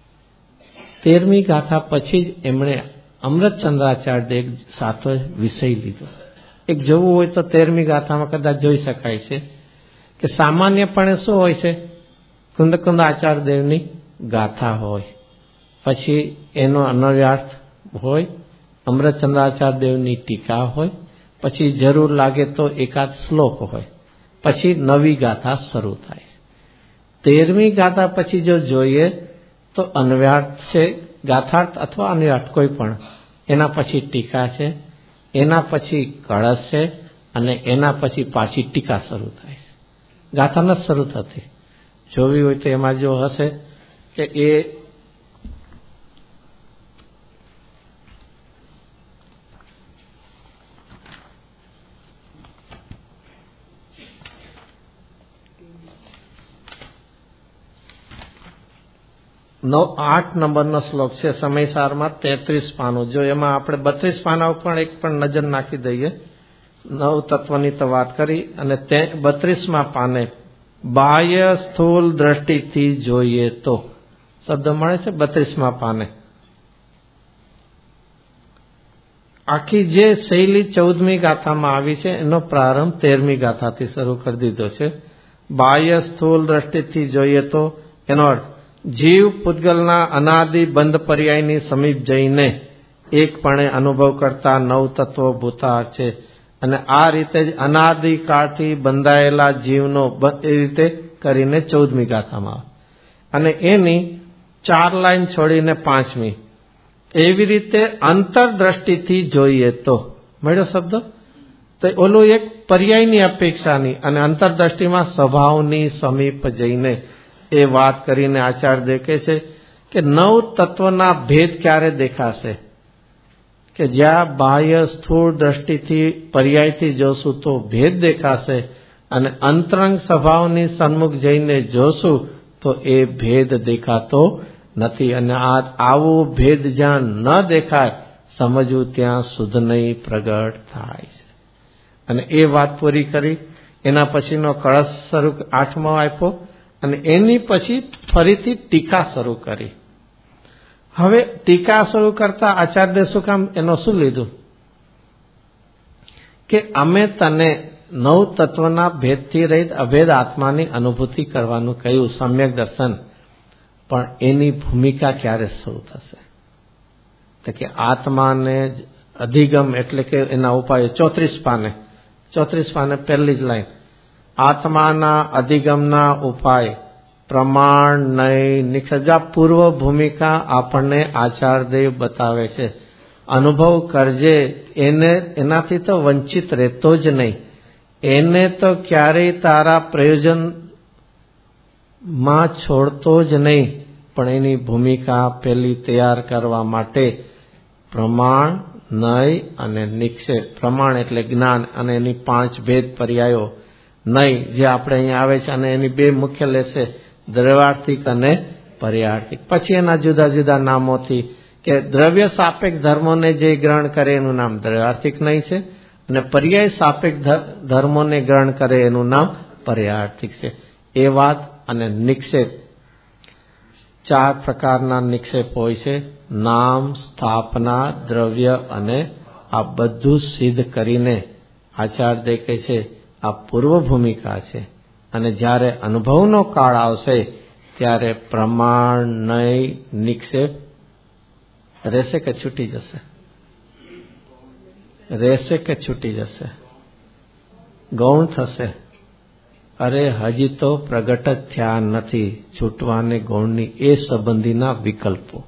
13મી ગાથા પછી જ એમણે અમૃતચંદ્રાચાર્ય એક સાતો વિષય લીધો. એક જોવું હોય તો 13મી ગાથામાં કદાચ જોઈ શકાય છે કે સામાન્યપણે શું હોય છે? કુંદ આચાર્ય દેવની ગાથા હોય, પછી એનો અન્વયાર્થ હોય, અમૃતચંદ્રાચાર્ય દેવની ટીકા હોય, પછી જરૂર લાગે તો એકાદ શ્લોક હોય, પછી નવી ગાથા શરૂ થાય. 13મી ગાથા પછી જો જોઈએ તો અન્વયાર્થ છે, ગાથાર્થ અથવા અન્વયાર્થ કોઈ પણ, એના પછી ટીકા છે, એના પછી કળશ છે, અને એના પછી પાછી ટીકા શરૂ થાય છે. ગાથા નથી શરૂ થતી. જોવી હોય તો એમાં જો હશે કે એ આઠ નંબરનો શ્લોક છે સમયસારમાં 33 પાનું. જો એમાં આપણે 32 પાના ઉપર એક પણ નજર નાખી દઈએ. 9 તત્વની તો વાત કરી, અને 32મા પાને બાહ્ય સ્થૂલ દ્રષ્ટિથી જોઈએ તો શબ્દ મળે છે 32મા પાને. આખી જે શૈલી 14મી ગાથામાં આવી છે એનો પ્રારંભ 13મી ગાથાથી શરૂ કરી દીધો છે. બાહ્ય સ્થૂલ દ્રષ્ટિથી જોઈએ તો એનો અર્થ જીવ પૂતગલના અનાદિ બંધ પર્યાયની સમીપ જઈને એકપણે અનુભવ કરતા 9 તત્વો ભૂતાર્થ છે. અને આ રીતે જ અનાદિકાળથી બંધાયેલા જીવનો એ રીતે કરીને 14મી ગાથામાં આવે. અને એની 4 લાઈન છોડીને 5મી એવી રીતે અંતરદ્રષ્ટિથી જોઈએ તો મળ્યો શબ્દ. તો ઓલું એક પર્યાયની અપેક્ષાની, અને અંતરદ્રષ્ટિમાં સ્વભાવની સમીપ જઈને એ વાત કરીને આચાર્ય દેખે છે કે 9 તત્વના ભેદ ક્યારે દેખાશે? કે જ્યાં બાહ્ય સ્થૂળ દ્રષ્ટિથી પર્યાયથી જોશું તો ભેદ દેખાશે, અને અંતરંગ સ્વભાવની સન્મુખ જઈને જોશું તો એ ભેદ દેખાતો નથી. અને આવો ભેદ જ્યાં ન દેખાય સમજવું ત્યાં શુદ્ધ નહીં પ્રગટ થાય છે. અને એ વાત પૂરી કરી એના પછીનો કળશ સ્વરૂપ 8મો આપ્યો, અને એની પછી ફરીથી ટીકા શરૂ કરી. હવે ટીકા શરૂ કરતા આચાર્ય શું કામ એનો શું લીધું કે અમે તને નવ તત્વના ભેદથી રહિત અભેદ આત્માની અનુભૂતિ કરવાનું કહ્યું, સમ્યક દર્શન. પણ એની ભૂમિકા ક્યારે શરૂ થશે? તો કે આત્માને અધિગમ એટલે કે એના ઉપાયો 34 પાને પહેલી જ લાઈન, આત્માના અધિગમના ઉપાય પ્રમાણ નય નિક્ષેપ. પૂર્વ ભૂમિકા આપણને આચાર્યદેવ બતાવે છે. અનુભવ કરજે, એનાથી તો વંચિત રહેતો જ નહીં. એને તો ક્યારેય તારા પ્રયોજનમાં છોડતો જ નહીં. પણ એની ભૂમિકા પેલી તૈયાર કરવા માટે પ્રમાણ, નય અને નિક્ષેપ. પ્રમાણ એટલે જ્ઞાન અને એની 5 ભેદ પર્યાયો. નય જે આપણે અહીંયા આવે છે અને એની 2 મુખ્ય લેશે, દ્રવ્યાર્થિક અને પર્યાર્થિક. પછી એના જુદા જુદા નામોથી કે દ્રવ્ય સાપેક્ષ ધર્મોને જે ગ્રહણ કરે એનું નામ દ્રવ્યાર્થિક નય છે, અને પર્યાય સાપેક્ષ ધર્મોને ગ્રહણ કરે એનું નામ પર્યાર્થિક છે. એ વાત. અને નિક્ષેપ 4 પ્રકારના નિક્ષેપ હોય છે, નામ, સ્થાપના, દ્રવ્ય અને આ બધું સિદ્ધ કરીને આચાર્ય કહે છે આ પૂર્વ ભૂમિકા છે. અને જ્યારે અનુભવનો કાળ આવશે ત્યારે પ્રમાણ, નય, નિક્ષેપ રહેશે કે છૂટી જશે? રહેશે કે છૂટી જશે? ગૌણ થશે? અરે હજી તો પ્રગટ જ થયા નથી. છૂટવાને ગૌણની એ સંબંધીના વિકલ્પો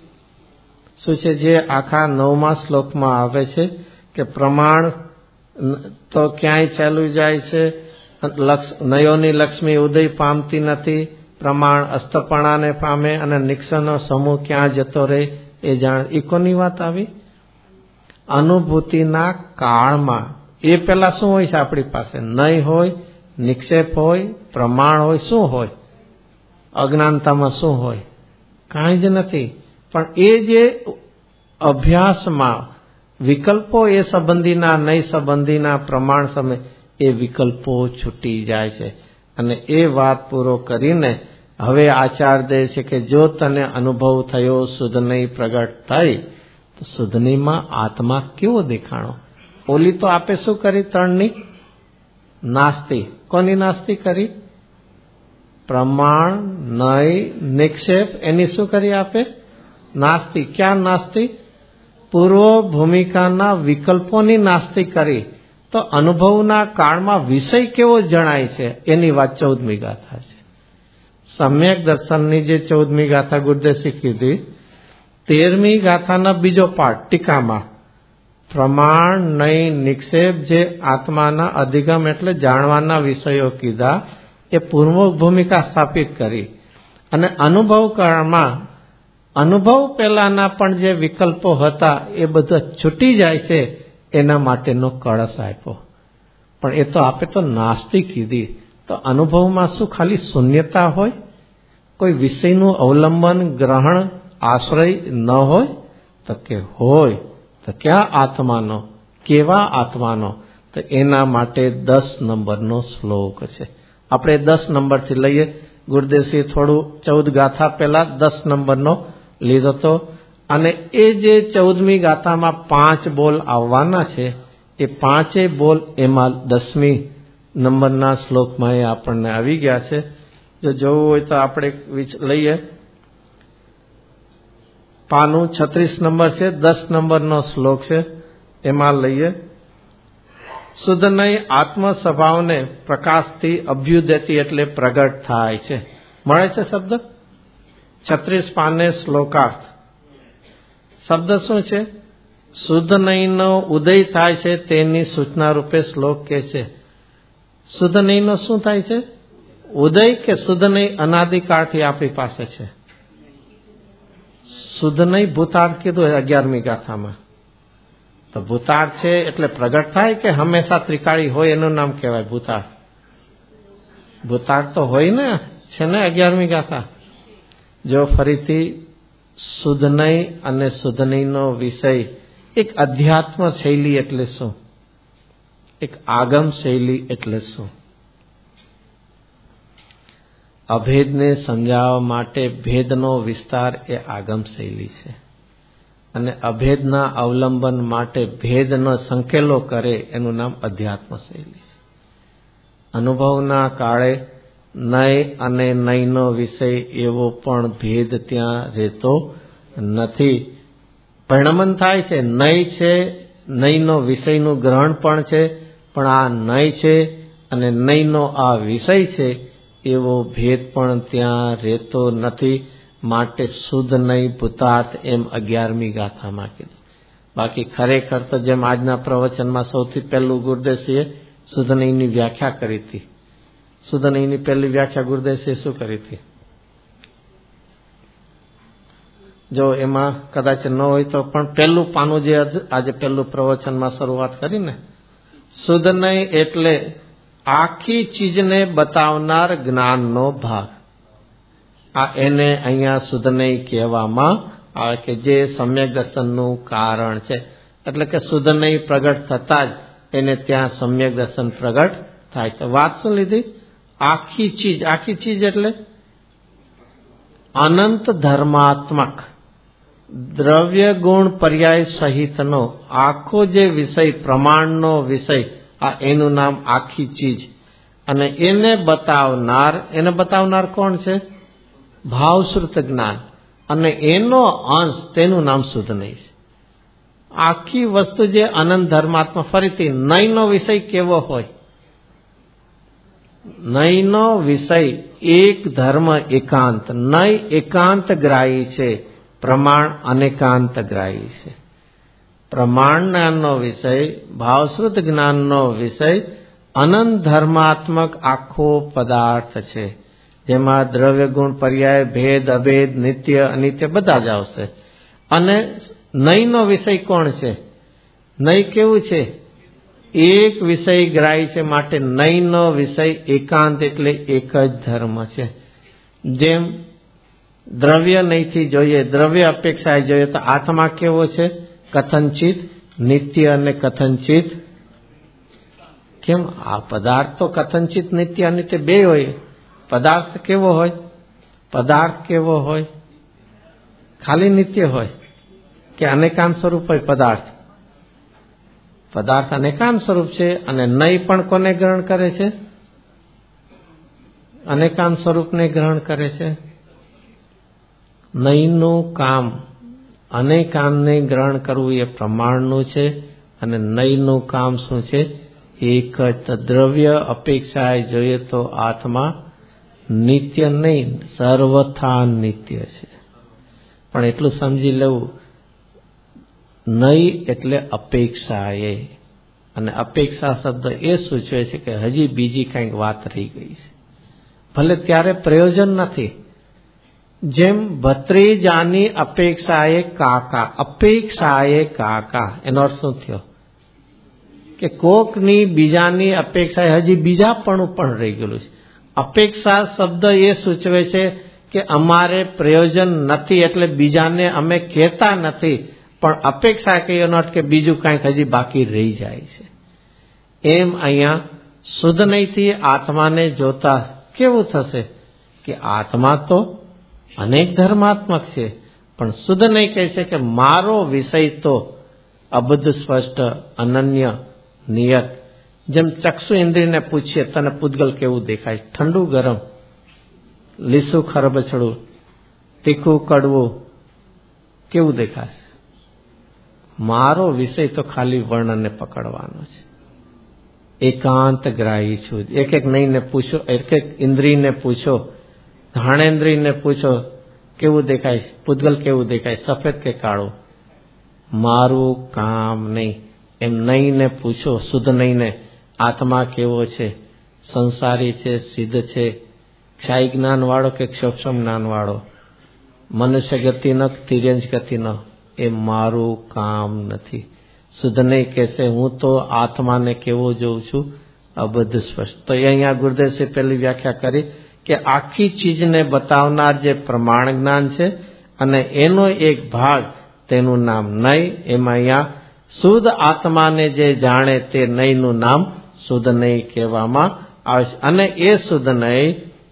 શું છે જે આખા 9મા શ્લોકમાં આવે છે કે પ્રમાણ તો ક્યાંય ચાલ્યું જાય છે, નયોની લક્ષ્મી ઉદય પામતી નથી, પ્રમાણ અસ્તપણાને પામે અને નિક્ષનો સમૂહ ક્યાં જતો રહે એ જાણ. એ કોની વાત આવી? અનુભૂતિના કાળમાં. એ પેલા શું હોય છે આપણી પાસે? નય હોય, નિક્ષેપ હોય, પ્રમાણ હોય. શું હોય? અજ્ઞાનતામાં શું હોય? કાંઈ જ નથી. પણ એ જે અભ્યાસમાં વિકલ્પો એ સંબંધીના, નય સંબંધીના, પ્રમાણ સમય એ વિકલ્પો છૂટી જાય છે. અને એ વાત પૂરો કરીને હવે આચાર્ય દે છે કે જો તને અનુભવ થયો, શુદ્ધનય પ્રગટ થઈ, તો શુદ્ધનયમાં આત્મા કેવો દેખાણો? ઓલી તો આપે શું કરી? 3ની નાસ્તિ. કોની નાસ્તિ કરી? પ્રમાણ, નય, નિક્ષેપ. એની શું કરી આપે? નાસ્તિ. ક્યાં નાસ્તિ? પૂર્વ ભૂમિકાના વિકલ્પોની નાસ્તિ કરી. તો અનુભવના કાળમાં વિષય કેવો જણાય છે એની વાત 14મી ગાથા છે. સમ્યક દર્શનની જે 14મી ગાથા ગુરુદેવજી કીધી, 13મી ગાથાના બીજો પાઠ ટીકામાં પ્રમાણ, નય, નિક્ષેપ જે આત્માના અધિગમ એટલે જાણવાના વિષયો કીધા એ પૂર્વ ભૂમિકા સ્થાપિત કરી. અને અનુભવ કાળમાં અનુભવ પહેલાના પણ જે વિકલ્પો હતા એ બધા છૂટી જાય છે એના માટેનો કળશ આપ્યો. પણ એ તો આપે તો નાસ્તિ કીધી. તો અનુભવમાં શું ખાલી શૂન્યતા હોય? કોઈ વિષયનું અવલંબન, ગ્રહણ, આશ્રય ન હોય? તો કે હોય. તો ક્યાં આત્માનો? કેવા આત્માનો? તો એના માટે 10 નંબરનો શ્લોક છે. આપણે 10 નંબરથી લઈએ. ગુરુદેવસિંહ થોડું 14 ગાથા પહેલા 10 નંબરનો લીધો હતો. અને એ જે 14મી ગાથામાં 5 બોલ આવવાના છે એ 5 બોલ એમાં 10મી નંબરના શ્લોકમાં એ આપણને આવી ગયા છે. જો જોવું હોય તો આપણે લઈએ. પાનું 36 નંબર છે, 10 નંબરનો શ્લોક છે, એમાં લઈએ. શુદ્ધનય આત્મ સ્વભાવને પ્રકાશથી અભ્યુદયતી એટલે પ્રગટ થાય છે. મળે છે શબ્દ 36 પાને શ્લોકાર્થ. શબ્દ શું છે? શુદ્ધનયનો ઉદય થાય છે તેની સૂચના રૂપે શ્લોક કે છે. શુદ્ધનયનો શું થાય છે? ઉદય કે શુદ્ધનય અનાદિકાળથી આપણી પાસે છે? શુદ્ધનય ભૂતાર્થ કીધું 11મી ગાથામાં. તો ભૂતાર્થ છે એટલે પ્રગટ થાય કે હંમેશા ત્રિકાળી હોય એનું નામ કહેવાય ભૂતાર્થ? ભૂતાર્થ તો હોય ને, છે ને 11મી ગાથા. જો ફરીથી શુદ્ધનય અને શુદ્ધનયનો વિષય એક અધ્યાત્મ શૈલી એટલે શું? એક આગમ શૈલી એટલે શું? અભેદને સમજાવવા માટે ભેદનો વિસ્તાર એ આગમ શૈલી છે અને અભેદના અવલંબન માટે ભેદનો સંકેલો કરે એનું નામ અધ્યાત્મ શૈલી છે. અનુભવના કાળે નય અને નયનો વિષય એવો પણ ભેદ ત્યાં રહેતો નથી. પરિણમન થાય છે, નય છે, નયનો વિષયનું ગ્રહણ પણ છે, પણ આ નય છે અને નયનો આ વિષય છે એવો ભેદ પણ ત્યાં રહેતો નથી. માટે શુદ્ધ નય ભૂતાર્થ એમ 11મી ગાથામાં કીધું. બાકી ખરેખર તો જેમ આજના પ્રવચનમાં સૌથી પહેલું ગુરુદેવસિંહે શુદ્ધ નયની વ્યાખ્યા કરી હતી. શુદ્ધ નયની પહેલી વ્યાખ્યા ગુરુદેવસિંહે શું કરી હતી? જો એમાં કદાચ ન હોય તો પણ પહેલું પાનું જે આજે પહેલું પ્રવચનમાં શરૂઆત કરીને, શુદ્ધ નય એટલે આખી ચીજને બતાવનાર જ્ઞાનનો ભાગ. આ એને અહીંયા શુદ્ધ નય કહેવામાં આવે કે જે સમ્યક દર્શનનું કારણ છે. એટલે કે શુદ્ધ નય પ્રગટ થતા જ એને ત્યાં સમ્યક દર્શન પ્રગટ થાય. તો વાત શું લીધી? આખી ચીજ એટલે અનંત ધર્માત્મક દ્રવ્ય ગુણ પર્યાય સહિતનો આખો જે વિષય, પ્રમાણનો વિષય, આ એનું નામ આખી ચીજ. અને એને બતાવનાર કોણ છે? ભાવશ્રુત જ્ઞાન. અને એનો અંશ, તેનું નામ શુદ્ધ નય છે. આખી વસ્તુ જે અનંત ધર્માત્મા. ફરીથી નયનો વિષય કેવો હોય? નયનો વિષય એક ધર્મ એકાંત. નય એકાંત ગ્રાહી છે, પ્રમાણ અનેકાંત ગ્રાહી છે. પ્રમાણ જ્ઞાનનો વિષય, ભાવશ્રુત જ્ઞાનનો વિષય અનંત ધર્માત્મક આખો પદાર્થ છે, જેમાં દ્રવ્ય ગુણ પર્યાય ભેદ અભેદ નિત્ય અનિત્ય બધા જ આવશે. અને નયનો વિષય કોણ છે? નય કેવું છે? એક વિષય ગ્રાહી છે. માટે નયનો વિષય એકાંત એટલે એક જ ધર્મ છે. જેમ દ્રવ્ય નયથી જોઈએ, દ્રવ્ય અપેક્ષાએ જોઈએ તો આત્મા કેવો છે? કથનચિત નિત્ય અને કથનચિત. કેમ? આ પદાર્થ તો કથનચિત નિત્ય અનિત્ય બે હોય. પદાર્થ કેવો હોય? પદાર્થ કેવો હોય? ખાલી નિત્ય હોય કે અનેકાંત સ્વરૂપ હોય? પદાર્થ અનેકાંત સ્વરૂપ છે. અને નય પણ કોને ગ્રહણ કરે છે? અનેકાંત સ્વરૂપને ગ્રહણ કરે છે. નયનું કામ અનેકાંતને ગ્રહણ કરવું એ પ્રમાણનું છે. અને નયનું કામ શું છે? એક જ. દ્રવ્ય અપેક્ષાએ જોઈએ તો આત્મા નિત્ય નહીં, સર્વથા નિત્ય છે. પણ એટલું સમજી લેવું, નય એટલે અપેક્ષાએ. અને અપેક્ષા શબ્દ એ સૂચવે છે કે હજી બીજી કંઈક વાત રહી ગઈ છે. ભલે ત્યારે પ્રયોજન નથી. જેમ ભત્રીજાની અપેક્ષાએ કાકા. અપેક્ષાએ કાકા એનો અર્થ શું થયો? કે કોકની બીજાની અપેક્ષાએ હજી બીજાપણું પણ રહી ગયેલું છે. અપેક્ષા શબ્દ એ સૂચવે છે કે અમારે પ્રયોજન નથી એટલે બીજાને અમે કહેતા નથી, પણ અપેક્ષા કહીએનો અર્થ કે બીજું કાંઈક હજી બાકી રહી જાય છે. એમ અહીંયા શુદ્ધ નયથી આત્માને જોતા કેવું થશે કે આત્મા તો અનેક ધર્માત્મક છે, પણ શુદ્ધ નય કહે છે કે મારો વિષય તો અબદ્ધ સ્પષ્ટ અનન્ય નિયત. જેમ ચક્ષુ ઇન્દ્રિયને પૂછીએ તને પૂતગલ કેવું દેખાય? ઠંડુ ગરમ, લીસું ખરબચડું, તીખું કડવું, કેવું દેખાશે? મારો વિષય તો ખાલી વર્ણને પકડવાનો છે. એકાંત ગ્રાહી છું. એક નયને પૂછો, એક ઇન્દ્રિયને પૂછો, ઘાણેન્દ્રિયને પૂછો કેવું દેખાય? પૂતગલ કેવું દેખાય? સફેદ કે કાળું? મારું કામ નહીં. એમ નયને પૂછો, શુદ્ધ નયને, આત્મા કેવો છે? સંસારી છે, સિદ્ધ છે, ક્ષાય જ્ઞાન વાળો કે ક્ષોક્ષમ જ્ઞાન વાળો, મનુષ્ય ગતિનો તિર્યંજ ગતિનો? એ મારું કામ નથી. શુદ્ધ નય કહેશે હું તો આત્માને કેવો જોઉં છું? અબદ્ધ સ્પષ્ટ. તો અહીંયા ગુરુદેવસિંહ પહેલી વ્યાખ્યા કરી કે આખી ચીજને બતાવનાર જે પ્રમાણ જ્ઞાન છે અને એનો એક ભાગ તેનું નામ નય. એમાં અહીંયા શુદ્ધ આત્માને જે જાણે તે નયનું નામ શુદ્ધ નય કહેવામાં આવે છે. અને એ શુદ્ધ નય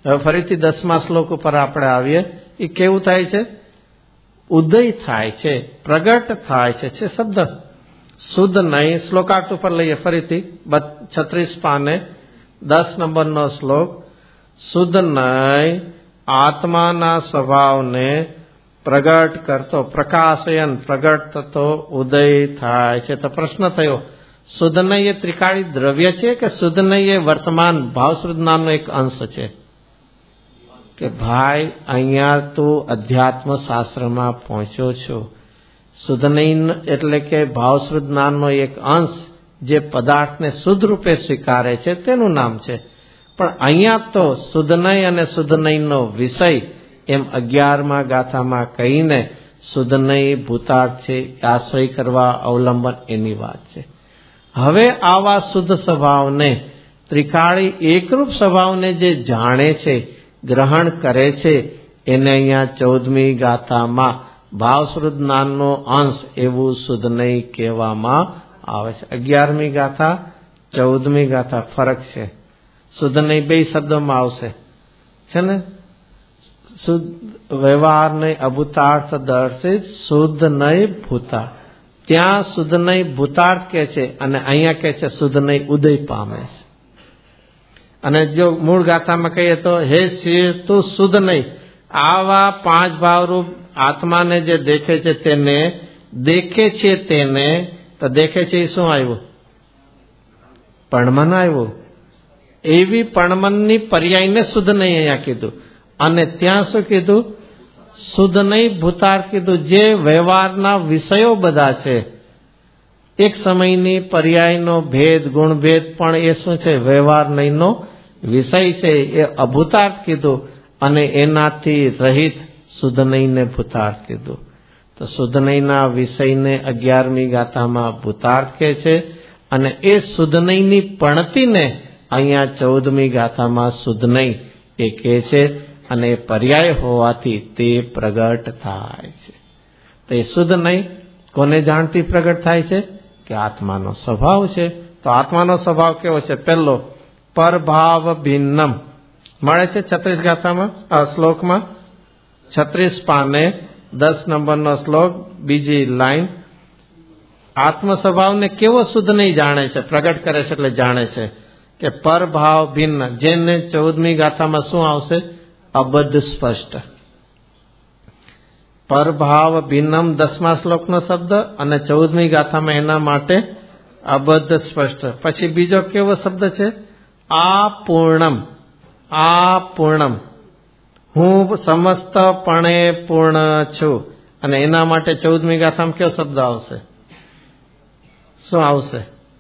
હવે ફરીથી 10મા શ્લોક ઉપર આપણે આવીએ. એ કેવું થાય છે? ઉદય થાય છે, પ્રગટ થાય છે શબ્દ. શુદ્ધ નહીં. શ્લોકાર્થ ઉપર લઈએ ફરીથી 36 પાને 10 નંબરનો શ્લોક. શુદ્ધ નહીં આત્માના સ્વભાવને પ્રગટ કરતો, પ્રકાશયન પ્રગટ થતો ઉદય થાય છે. તો પ્રશ્ન થયો, શુદ્ધ નહીં એ ત્રિકાળી દ્રવ્ય છે કે શુદ્ધ નહીં એ વર્તમાન ભાવશ્રુત નામનો એક અંશ છે? કે ભાઈ અહીંયા તું અધ્યાત્મ શાસ્ત્રમાં પહોંચ્યો છો. શુદ્ધ નહીં એટલે કે ભાવશ્રુત નામનો એક અંશ જે પદાર્થને શુદ્ધ રૂપે સ્વીકારે છે તેનું નામ છે. પણ અહીંયા તો શુદ્ધ નહીં અને શુદ્ધ નહીંનો વિષય એમ 11મા ગાથામાં કહીને શુદ્ધ નહીં ભૂતાર્થ છે, આશ્રય કરવા અવલંબન એની વાત છે. હવે આવા શુદ્ધ સ્વભાવને, ત્રિકાળી એકરૂપ સ્વભાવને જે જાણે છે, ગ્રહણ કરે છે, એને અહીંયા 14મી ગાથામાં ભાવશ્રુત નામનો અંશ એવું શુદ્ધ નહીં કહેવામાં આવે છે. 11મી ગાથા 14મી ગાથા ફરક છે. શુદ્ધ નહીં બે શબ્દોમાં આવશે છે ને. શુદ્ધ વ્યવહાર નહીં અભૂતાર્થ દર્શિત શુદ્ધ નહીં ભૂતાર્થ. ત્યાં શુદ્ધ નહીં ભૂતાર્થ કે છે અને અહીંયા કે છે શુદ્ધ નહીં ઉદય પામે છે. અને જો મૂળ ગાથામાં કહીએ તો હે શિવ તું શુદ્ધ નહીં, આવા 5 ભાવરૂપ આત્માને જે દેખે છે તેને તો દેખે છે એ શું આવ્યું? પણમન આવ્યું. એવી પણમનની પર્યાયને શુદ્ધ નહીં અહીંયા કીધું. અને ત્યાં શું કીધું? શુદ્ધ નહીં ભૂતાર્થ કીધું. જે વ્યવહારના વિષયો બધા છે, એક સમયની પર્યાયનો ભેદ, ગુણ ભેદ પણ એ શું છે? વ્યવહાર નહીંનો વિષય છે, એ અભૂતાર્થ કીધું. અને એનાથી રહિત શુદ્ધ નહીંને ભૂતાર્થ કીધું. તો શુદ્ધ નહીંના વિષયને 11મી ગાથામાં ભૂતાર્થ કહે છે અને એ શુદ્ધ નહીંની પણતીને અહીંયા 14મી ગાથામાં શુદ્ધ નહીં એ કહે છે. અને એ પર્યાય હોવાથી તે પ્રગટ થાય છે. તો એ શુદ્ધ નહીં કોને જાણતી પ્રગટ થાય છે? કે આત્માનો સ્વભાવ છે. તો આત્માનો સ્વભાવ કેવો છે? પહેલો પરભાવ ભિન્નમ મળે છે 36 ગાથામાં, આ શ્લોકમાં 36 પાને 10 નંબરનો શ્લોક, બીજી લાઈન. આત્મ સ્વભાવને કેવો શુદ્ધ નહીં જાણે છે? પ્રગટ કરે છે એટલે જાણે છે કે પરભાવ ભિન્ન. જેને 14મી ગાથામાં શું આવશે? અબદ્ધ સ્પષ્ટ. પરભાવ ભિન્નમ 10મા શ્લોકનો શબ્દ અને 14મી ગાથામાં એના માટે અબદ્ધ સ્પષ્ટ. પછી બીજો કેવો શબ્દ છે? આપૂર્ણમ. આપૂર્ણમ, હું સમસ્તપણે પૂર્ણ છું. અને એના માટે 14મી ગાથામાં કેવો શબ્દ આવશે? શું આવશે?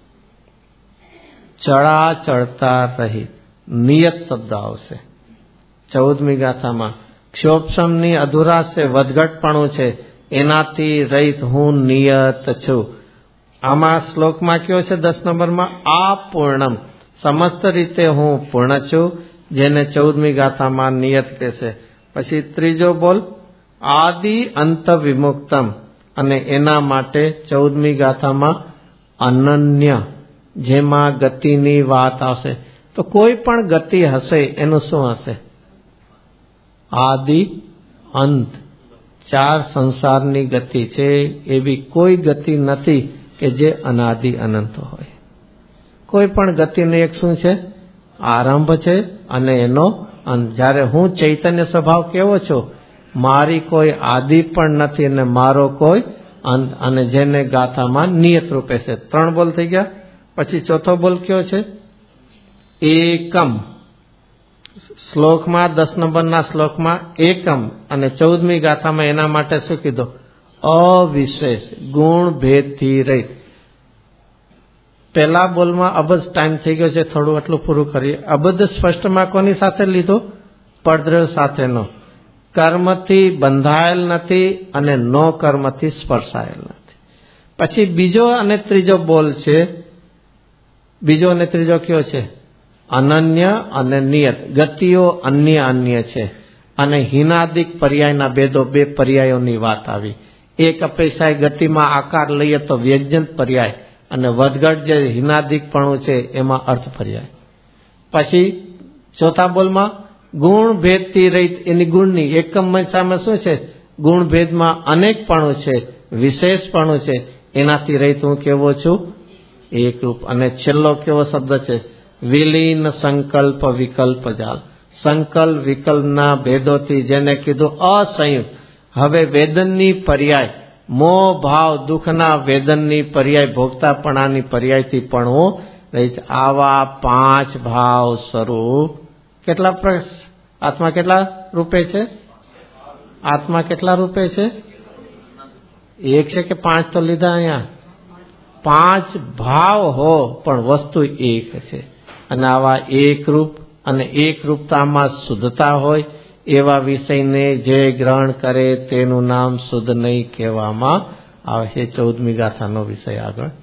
ચડા ચડતા રહી, નિયત શબ્દ આવશે 14મી ગાથામાં. ક્ષોભસમની અધુરાશ છે, વધઘટપણું છે, એનાથી રહિત હું નિયત છું. આમાં શ્લોકમાં કયો છે 10 નંબરમાં? આપૂર્ણમ, સમસ્ત રીતે હું પૂર્ણ છું, જેને 14મી ગાથામાં નિયત કહેશે. પછી ત્રીજો બોલ આદિ અંત વિમુક્તમ, અને એના માટે 14મી ગાથામાં અનન્ય, જેમાં ગતિની વાત આવશે. તો કોઈ પણ ગતિ હશે એનું શું હશે? આદિ અંત. 4 સંસારની ગતિ છે, એવી કોઈ ગતિ નથી કે જે અનાદિ અનંત હોય. કોઈ પણ ગતિનો એક શું છે? આરંભ છે અને એનો અંત. જ્યારે હું ચૈતન્ય સ્વભાવ કેવો છું? મારી કોઈ આદિ પણ નથી અને મારો કોઈ અંત. અને જેને ગાથામાં નિયત રૂપે છે. 3 બોલ થઈ ગયા. પછી ચોથો બોલ કયો છે? એકમ. શ્લોકમાં 10 નંબરના શ્લોકમાં એકમ, અને 14મી ગાથામાં એના માટે શું કીધું? અવિશેષ, ગુણ ભેદથી રહી. પહેલા બોલમાં અબધ ટાઈમ થઈ ગયો છે, થોડું એટલું પૂરું કરીએ. અબધ સ્પષ્ટમાં કોની સાથે લીધો? પડદ્રવ સાથેનો. કર્મથી બંધાયેલ નથી અને નો કર્મથી સ્પર્શાયેલ નથી. પછી બીજો અને ત્રીજો બોલ છે. બીજો અને ત્રીજો કયો છે? અનન્ય અને નિયત. ગતિઓ અન્ય છે અને હિનાદિક પર્યાયના ભેદો, 2 પર્યાયોની વાત આવી. એક અપેક્ષાએ ગતિમાં આકાર લઈએ તો વ્યંજન પર્યાય, અને વધઘટ જે હિનાદિકપણું છે એમાં અર્થ પર્યાય. પછી ચોથા બોલમાં ગુણ ભેદથી રહિત એની ગુણની એકમ સામે શું છે? ગુણ ભેદમાં અનેકપણું છે, વિશેષપણું છે, એનાથી રહિત હું કેવો છું? એકરૂપ. અને છેલ્લો કેવો શબ્દ છે? વિલીન સંકલ્પ વિકલ્પ જાલ. સંકલ્પ વિકલ્પના ભેદોથી જેને કીધું અસંયુક્ત. હવે વેદનની પર્યાય, મોહ ભાવ દુઃખના વેદનની પર્યાય, ભોગતાપણાની પર્યાયથી પણ હું રહિત. આવા 5 ભાવ સ્વરૂપ કેટલા આત્મા કેટલા રૂપે છે? આત્મા કેટલા રૂપે છે? એક છે કે 5 તો લીધા અહીંયા? 5 ભાવ હો પણ વસ્તુ એક છે. અને આવા એકરૂપ અને એકરૂપતામાં શુદ્ધતા હોય એવા વિષયને જે ગ્રહણ કરે તેનું નામ શુદ્ધ નહીં કહેવામાં આવે છે. 14મી ગાથાનો વિષય આગળ